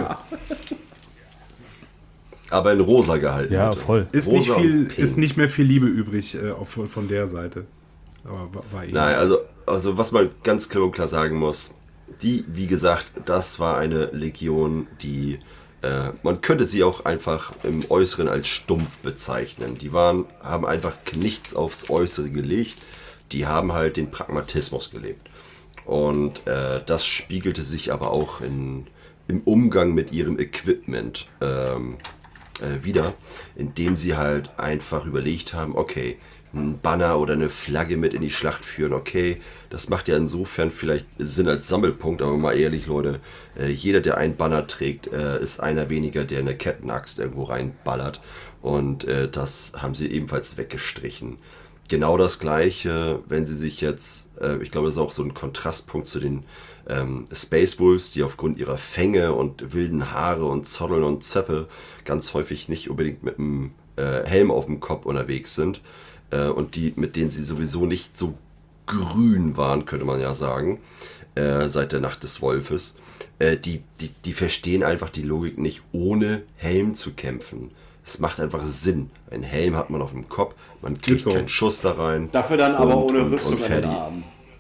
Aber in rosa gehalten. Ja, bitte. voll. Ist Rosa und pink. nicht mehr viel Liebe übrig von der Seite. Aber war Nein, also was man ganz klipp und klar sagen muss, wie gesagt, das war eine Legion, die man könnte sie auch einfach im Äußeren als stumpf bezeichnen. Die haben einfach nichts aufs Äußere gelegt. Die haben halt den Pragmatismus gelebt. Und das spiegelte sich aber auch im Umgang mit ihrem Equipment wieder, indem sie halt einfach überlegt haben, okay, ein Banner oder eine Flagge mit in die Schlacht führen, okay, das macht ja insofern vielleicht Sinn als Sammelpunkt, aber mal ehrlich, Leute, jeder, der einen Banner trägt, ist einer weniger, der eine Kettenaxt irgendwo reinballert und das haben sie ebenfalls weggestrichen. Genau das Gleiche, wenn sie sich jetzt, ich glaube, das ist auch so ein Kontrastpunkt zu den Space Wolves, die aufgrund ihrer Fänge und wilden Haare und Zotteln und Zöpfe ganz häufig nicht unbedingt mit einem Helm auf dem Kopf unterwegs sind. Und mit denen sie sowieso nicht so grün waren, könnte man ja sagen, seit der Nacht des Wolfes, die verstehen einfach die Logik nicht, ohne Helm zu kämpfen. Es macht einfach Sinn. Ein Helm hat man auf dem Kopf, man kriegt so. keinen Schuss da rein. Dafür dann aber ohne und Rüstung an den fertig. Armen.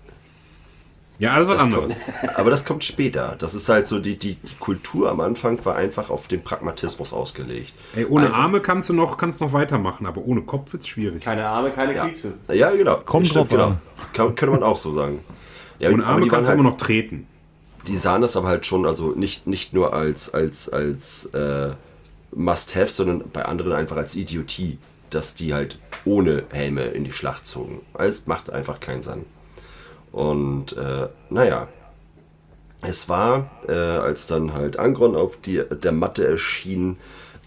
Ja, alles was anderes. Aber das kommt später. Das ist halt so, die Kultur am Anfang war einfach auf den Pragmatismus ausgelegt. Ey, ohne Einfach- Arme kannst du noch weitermachen, aber ohne Kopf wird's schwierig. Keine Arme, keine Ja, Kriegse. ja genau. Kommt Stimmt, drauf an. Könnte man auch so sagen. Ja, Ohne aber Arme die kannst du waren immer halt, noch treten. die sahen das aber halt schon, also nicht nur als Must-Have, sondern bei anderen einfach als Idiotie, dass die halt ohne Helme in die Schlacht zogen. Es macht einfach keinen Sinn. Und naja, es war, als dann halt Angron auf der Matte erschien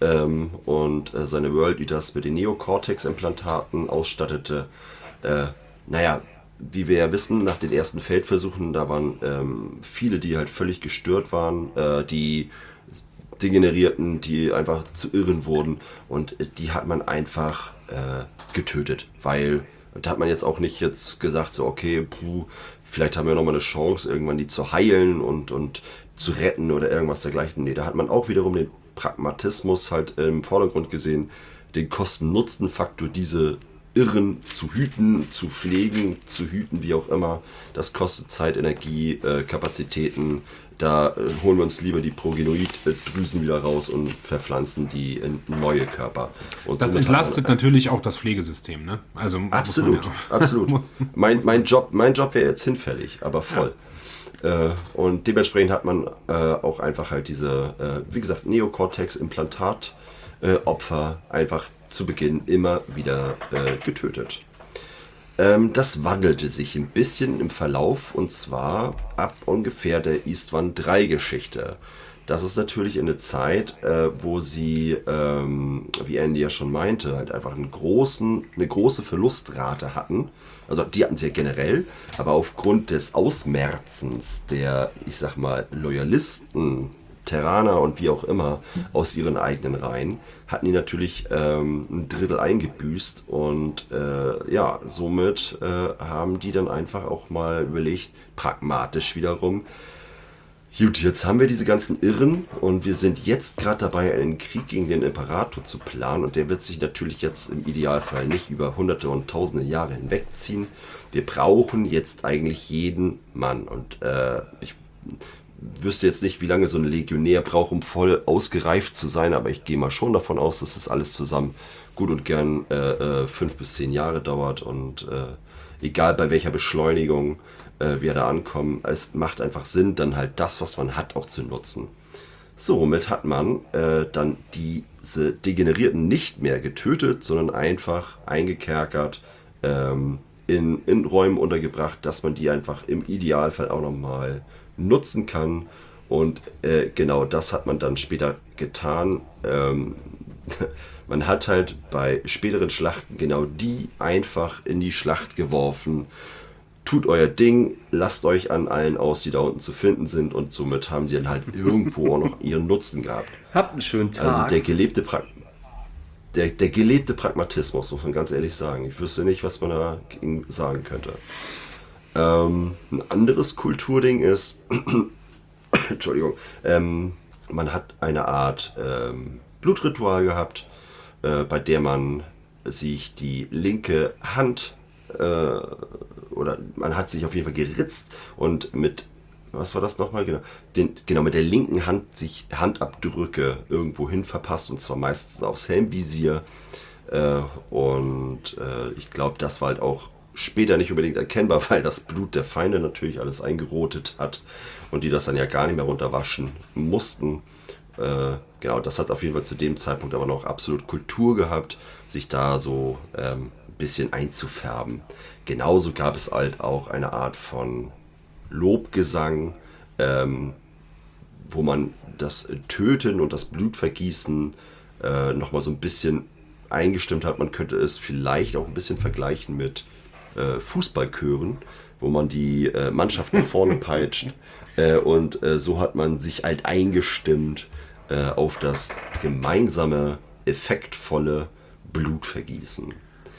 und seine World Eaters mit den Neocortex-Implantaten ausstattete, naja, wie wir ja wissen, nach den ersten Feldversuchen, da waren viele, die halt völlig gestört waren, die Degenerierten, die einfach zu Irren wurden und die hat man einfach getötet, weil da hat man jetzt auch nicht jetzt gesagt, so okay, vielleicht haben wir nochmal eine Chance, irgendwann die zu heilen und zu retten oder irgendwas dergleichen. Nee, da hat man auch wiederum den Pragmatismus halt im Vordergrund gesehen, den Kosten-Nutzen-Faktor, diese Irren zu hüten, zu pflegen, zu hüten, wie auch immer. Das kostet Zeit, Energie, Kapazitäten. Da holen wir uns lieber die Progenoiddrüsen wieder raus und verpflanzen die in neue Körper. Und Das somit hat entlastet man- natürlich auch das Pflegesystem, ne? Also muss man Absolut, ja absolut. Mein Job wäre jetzt hinfällig, aber voll. Und dementsprechend hat man auch einfach halt diese, wie gesagt, Neocortex-Implantat-Opfer einfach zu Beginn immer wieder getötet. Das wandelte sich ein bisschen im Verlauf, und zwar ab ungefähr der Eastwan 3 Geschichte. Das ist natürlich eine Zeit, wo sie, wie Andy ja schon meinte, halt einfach eine große Verlustrate hatten. Also die hatten sie ja generell, aber aufgrund des Ausmerzens der, ich sag mal, Loyalisten, Terraner und wie auch immer aus ihren eigenen Reihen, hatten die natürlich ein Drittel eingebüßt, und somit haben die dann einfach auch mal überlegt, pragmatisch wiederum, gut, jetzt haben wir diese ganzen Irren und wir sind jetzt gerade dabei, einen Krieg gegen den Imperator zu planen, und der wird sich natürlich jetzt im Idealfall nicht über hunderte und tausende Jahre hinwegziehen. Wir brauchen jetzt eigentlich jeden Mann, und ich wüsste jetzt nicht, wie lange so ein Legionär braucht, um voll ausgereift zu sein, aber ich gehe mal schon davon aus, dass das alles zusammen gut und gern 5 bis 10 Jahre dauert, und egal bei welcher Beschleunigung wir da ankommen, es macht einfach Sinn, dann halt das, was man hat, auch zu nutzen. Somit hat man dann diese Degenerierten nicht mehr getötet, sondern einfach eingekerkert, in Räumen untergebracht, dass man die einfach im Idealfall auch nochmal nutzen kann. Und genau das hat man dann später getan. Man hat halt bei späteren Schlachten genau die einfach in die Schlacht geworfen. Tut euer Ding, lasst euch an allen aus, die da unten zu finden sind, und somit haben die dann halt irgendwo auch noch ihren Nutzen gehabt. Habt einen schönen Tag. Also der gelebte Pragmatismus, muss man ganz ehrlich sagen. Ich wüsste nicht, was man dagegen sagen könnte. Ein anderes Kulturding ist, Entschuldigung, man hat eine Art Blutritual gehabt, bei der man sich die linke Hand oder man hat sich auf jeden Fall geritzt und mit, was war das nochmal? Genau, mit der linken Hand sich Handabdrücke irgendwo hin verpasst, und zwar meistens aufs Helmvisier. Ich glaube, das war halt auch später nicht unbedingt erkennbar, weil das Blut der Feinde natürlich alles eingerotet hat und die das dann ja gar nicht mehr runterwaschen mussten. Genau, das hat auf jeden Fall zu dem Zeitpunkt aber noch absolut Kultur gehabt, sich da so ein bisschen einzufärben. Genauso gab es halt auch eine Art von Lobgesang, wo man das Töten und das Blutvergießen nochmal so ein bisschen eingestimmt hat. Man könnte es vielleicht auch ein bisschen vergleichen mit Fußballchören, wo man die Mannschaft nach vorne peitscht. So hat man sich halt eingestimmt auf das gemeinsame, effektvolle Blutvergießen.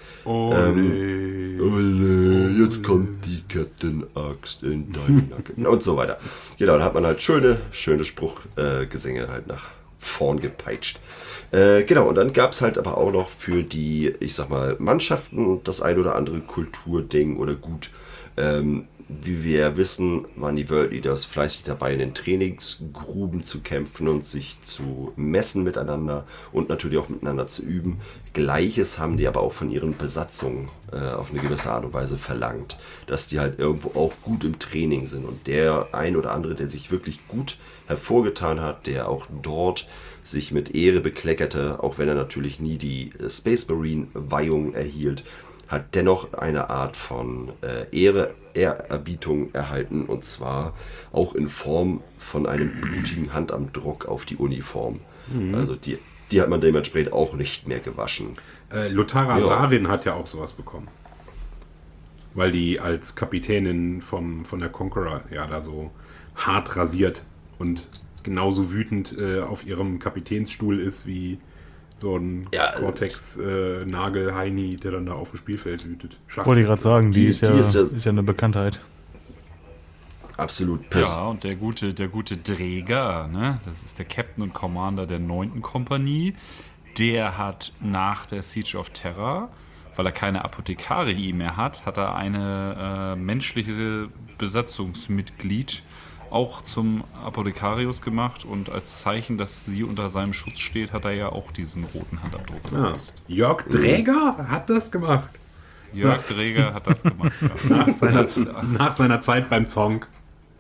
Ole, jetzt kommt die Kettenaxt in deine Nacken. Und so weiter. Genau, da hat man halt schöne Spruchgesänge halt nach vorn gepeitscht. Genau, und dann gab es halt aber auch noch für die, ich sag mal, Mannschaften das ein oder andere Kulturding oder Gut. Wie wir wissen, waren die World Leaders fleißig dabei, in den Trainingsgruben zu kämpfen und sich zu messen miteinander und natürlich auch miteinander zu üben. Gleiches haben die aber auch von ihren Besatzungen auf eine gewisse Art und Weise verlangt, dass die halt irgendwo auch gut im Training sind. Und der ein oder andere, der sich wirklich gut hervorgetan hat, der auch dort sich mit Ehre bekleckerte, auch wenn er natürlich nie die Space Marine Weihung erhielt, hat dennoch eine Art von Ehrerbietung erhalten, und zwar auch in Form von einem blutigen Handabdruck auf die Uniform. Also die hat man dementsprechend auch nicht mehr gewaschen. Lothara Sarin hat ja auch sowas bekommen. Weil die als Kapitänin von der Conqueror ja da so hart rasiert und genauso wütend auf ihrem Kapitänsstuhl ist wie so ein Cortex-Nagel-Heini, der dann da auf dem Spielfeld wütet. Wollte ich gerade sagen, die ist ja eine Bekanntheit. Absolut. Ja, und der gute Dräger, ne? Das ist der Captain und Commander der 9. Kompanie. Der hat nach der Siege of Terra, weil er keine Apothekarii mehr hat, hat er eine menschliche Besatzungsmitglied auch zum Apothekarius gemacht, und als Zeichen, dass sie unter seinem Schutz steht, hat er ja auch diesen roten Handabdruck verpasst. Jörg Dräger hat das gemacht. Jörg Dräger hat das gemacht. Ja. Nach seiner Zeit beim Zonk.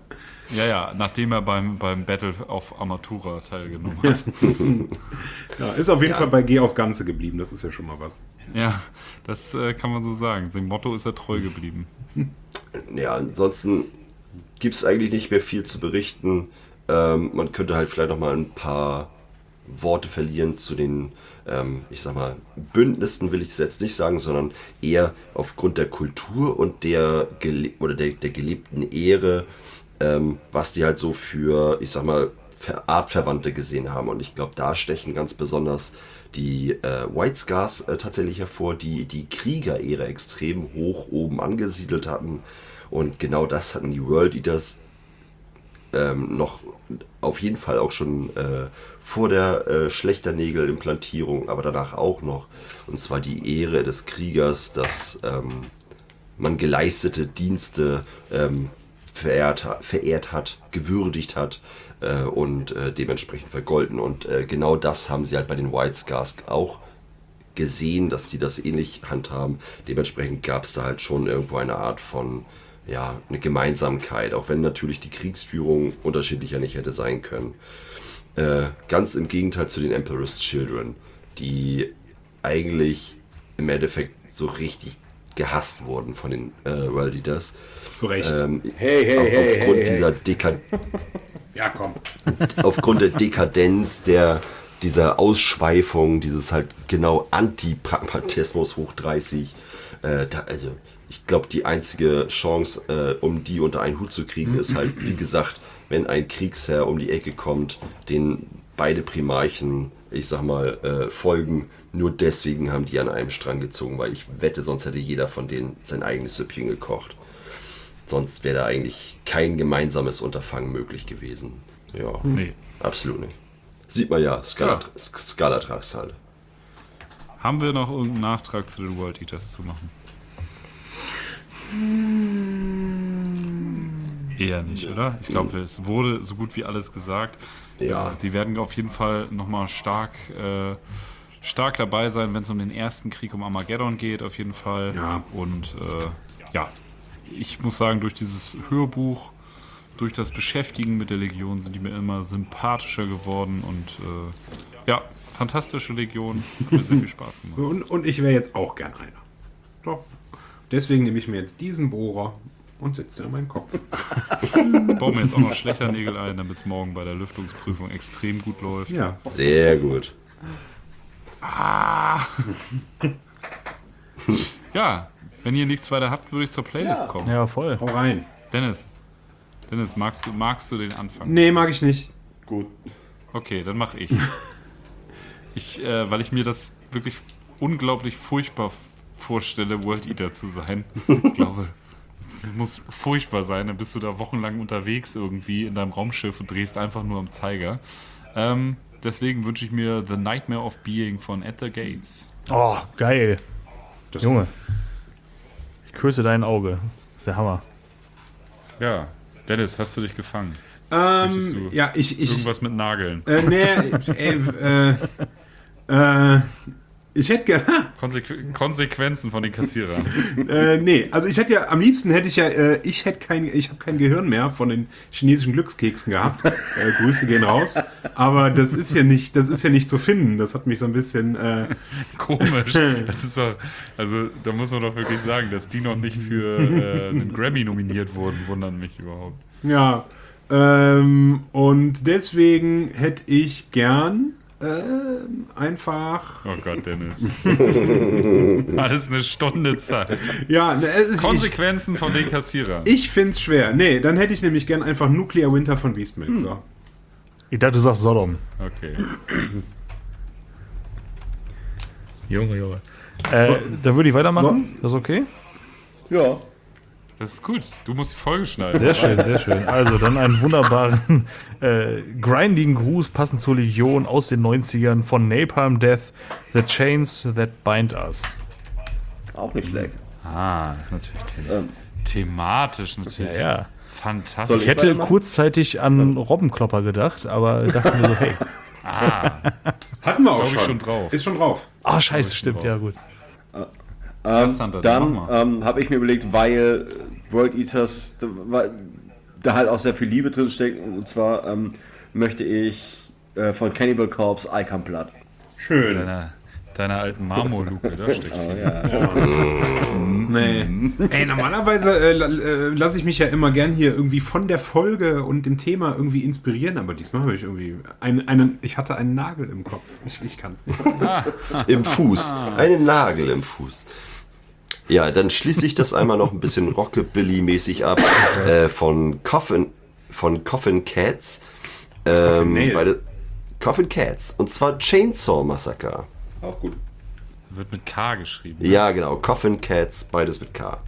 Ja, nachdem er beim Battle of Armatura teilgenommen hat. Ja, ist auf jeden Fall bei Geh aufs Ganze geblieben, das ist ja schon mal was. Ja, das kann man so sagen. Dem Motto ist er treu geblieben. Ja, ansonsten gibt es eigentlich nicht mehr viel zu berichten. Man könnte halt vielleicht noch mal ein paar Worte verlieren zu den, ich sag mal, Bündnissen will ich es jetzt nicht sagen, sondern eher aufgrund der Kultur und der gelebten Ehre, was die halt so für, ich sag mal, Artverwandte gesehen haben. Und ich glaube, da stechen ganz besonders die White Scars tatsächlich hervor, die die Krieger-Ehre extrem hoch oben angesiedelt hatten. Und genau das hatten die World Eaters noch auf jeden Fall auch schon vor der Schlechternägel-Implantierung, aber danach auch noch. Und zwar die Ehre des Kriegers, dass man geleistete Dienste verehrt hat, gewürdigt hat und dementsprechend vergolden. Und genau das haben sie halt bei den White Scars auch gesehen, dass die das ähnlich handhaben. Dementsprechend gab es da halt schon irgendwo eine Art von, ja, eine Gemeinsamkeit, auch wenn natürlich die Kriegsführung unterschiedlicher nicht hätte sein können. Ganz im Gegenteil zu den Emperor's Children, die eigentlich im Endeffekt so richtig gehasst wurden von den World Eaters. Zu Recht. Aufgrund dieser Ja, komm. aufgrund der Dekadenz, dieser Ausschweifung, dieses halt genau Anti-Pragmatismus hoch 30. Also ich glaube, die einzige Chance, um die unter einen Hut zu kriegen, ist halt, wie gesagt, wenn ein Kriegsherr um die Ecke kommt, den beide Primarchen, ich sag mal, folgen. Nur deswegen haben die an einem Strang gezogen, weil ich wette, sonst hätte jeder von denen sein eigenes Süppchen gekocht. Sonst wäre da eigentlich kein gemeinsames Unterfangen möglich gewesen. Ja, Nee. absolut nicht. Sieht man ja, Skalatrax halt. Haben wir noch irgendeinen Nachtrag zu den World Eaters zu machen? Eher nicht, oder? Ich glaube, es wurde so gut wie alles gesagt. Ja. Die werden auf jeden Fall nochmal stark dabei sein, wenn es um den ersten Krieg um Armageddon geht, auf jeden Fall. Ja. Und ja, ich muss sagen, durch dieses Hörbuch, durch das Beschäftigen mit der Legion sind die mir immer sympathischer geworden und ja, fantastische Legion, hat mir sehr viel Spaß gemacht. Und ich wäre jetzt auch gern einer. So. Deswegen nehme ich mir jetzt diesen Bohrer und setze ihn in meinen Kopf. Baue mir jetzt auch noch Schlechternägel ein, damit es morgen bei der Lüftungsprüfung extrem gut läuft. Ja. Sehr gut. Ja, wenn ihr nichts weiter habt, würde ich zur Playlist kommen. Ja, voll. Hau rein. Dennis, magst du den Anfang? Nee, mag ich nicht. Gut. Okay, dann mache ich. Weil ich mir das wirklich unglaublich furchtbar vorstelle, World Eater zu sein. Ich glaube, es muss furchtbar sein. Dann bist du da wochenlang unterwegs irgendwie in deinem Raumschiff und drehst einfach nur am Zeiger. Deswegen wünsche ich mir The Nightmare of Being von At the Gates. Oh, geil. Das- Junge. Ich küsse dein Auge. Der Hammer. Ja, Dennis, hast du dich gefangen? Möchtest du Ja, ich irgendwas mit Nageln? ich hätte gerne. Konsequenzen von den Kassierern. Nee, also ich hätte ja, am liebsten hätte ich ja, ich habe kein Gehirn mehr von den chinesischen Glückskeksen gehabt. Grüße gehen raus. Aber das ist ja nicht zu finden. Das hat mich so ein bisschen. Komisch. Das ist doch, also da muss man doch wirklich sagen, dass die noch nicht für einen Grammy nominiert wurden, wundern mich überhaupt. Ja. Und deswegen hätte ich gern einfach. Oh Gott, Dennis. Alles eine Stunde Zeit. Ja, Konsequenzen von den Kassierern. ich finde es schwer. Nee, dann hätte ich nämlich gern einfach Nuclear Winter von Beastmilk. So. Ich dachte, du sagst Sodom. Okay. Junge. Dann würde ich weitermachen. Das ist okay? Ja. Das ist gut. Du musst die Folge schneiden. Sehr schön, sehr schön. Also dann einen wunderbaren, grindigen Gruß passend zur Legion aus den 90ern von Napalm Death, The Chains That Bind Us. Auch nicht schlecht. Ah, das ist natürlich thematisch natürlich. Ja. Fantastisch. Soll Ich hätte weitermachen? kurzzeitig an Robbenklopper gedacht, aber dachte mir so, hey. Hatten wir auch glaub ich schon drauf. Ist schon drauf. Ah, scheiße, stimmt, ja gut. Santa, dann mach Dann habe ich mir überlegt, weil World Eaters, da halt auch sehr viel Liebe drin steckt. Und zwar möchte ich von Cannibal Corpse Icon Blood. Schön. Deiner alten Marmorluke, da steckt Nee. Ey, normalerweise lasse ich mich ja immer gern hier irgendwie von der Folge und dem Thema irgendwie inspirieren, aber diesmal habe ich irgendwie ich hatte einen Nagel im Kopf. Ich kann es nicht. Im Fuß. Einen Nagel im Fuß. Ja, dann schließe ich das einmal noch ein bisschen Rockabilly-mäßig ab von Coffin Cats. Coffin Cats. Und zwar Chainsaw Massacre. Auch gut. Wird mit K geschrieben. Ja, genau. Coffin Cats, beides mit K.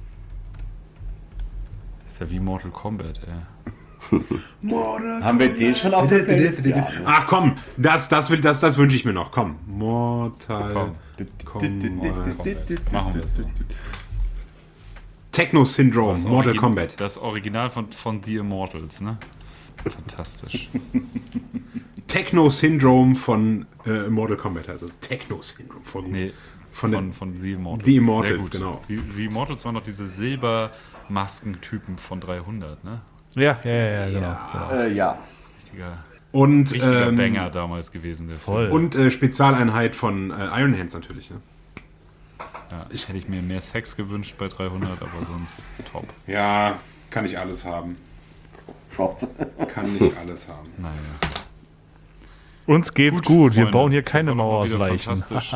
Ist ja wie Mortal Kombat, ey. Haben wir den schon auf der Playlist? Ja, ne? Ach komm, das wünsche ich mir noch. Komm. Mortal Kombat. Machen wir es so. Techno-Syndrome, Mortal Kombat. Das Original von The Immortals, ne? Fantastisch. Techno-Syndrome von Mortal Kombat heißt es. Techno-Syndrome, voll gut. Nee, von The Immortals. The Immortals, Sehr gut. genau. The Immortals waren noch diese Silbermaskentypen von 300, ne? Ja, genau. Ja. Richtiger Banger damals gewesen, der Film. Voll. Und Spezialeinheit von Iron Hands natürlich. Ne? Ja, hätte ich mir mehr Sex gewünscht bei 300, aber sonst top. Ja, kann ich alles haben. Kann nicht alles haben. Naja. Uns geht's gut. Wir Freunde. bauen hier keine Das war Mauer doch aus mal wieder Leichen. fantastisch.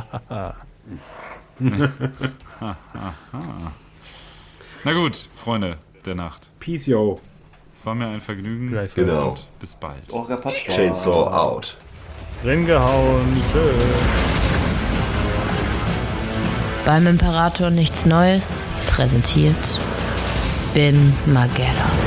Na gut, Freunde der Nacht. Peace, yo. Es war mir ein Vergnügen. Gleichfalls. Genau. Und bis bald. Oh, Repertoire. Chainsaw out. Reingehauen. Tschüss. Beim Imperator nichts Neues präsentiert Bin Mageddon.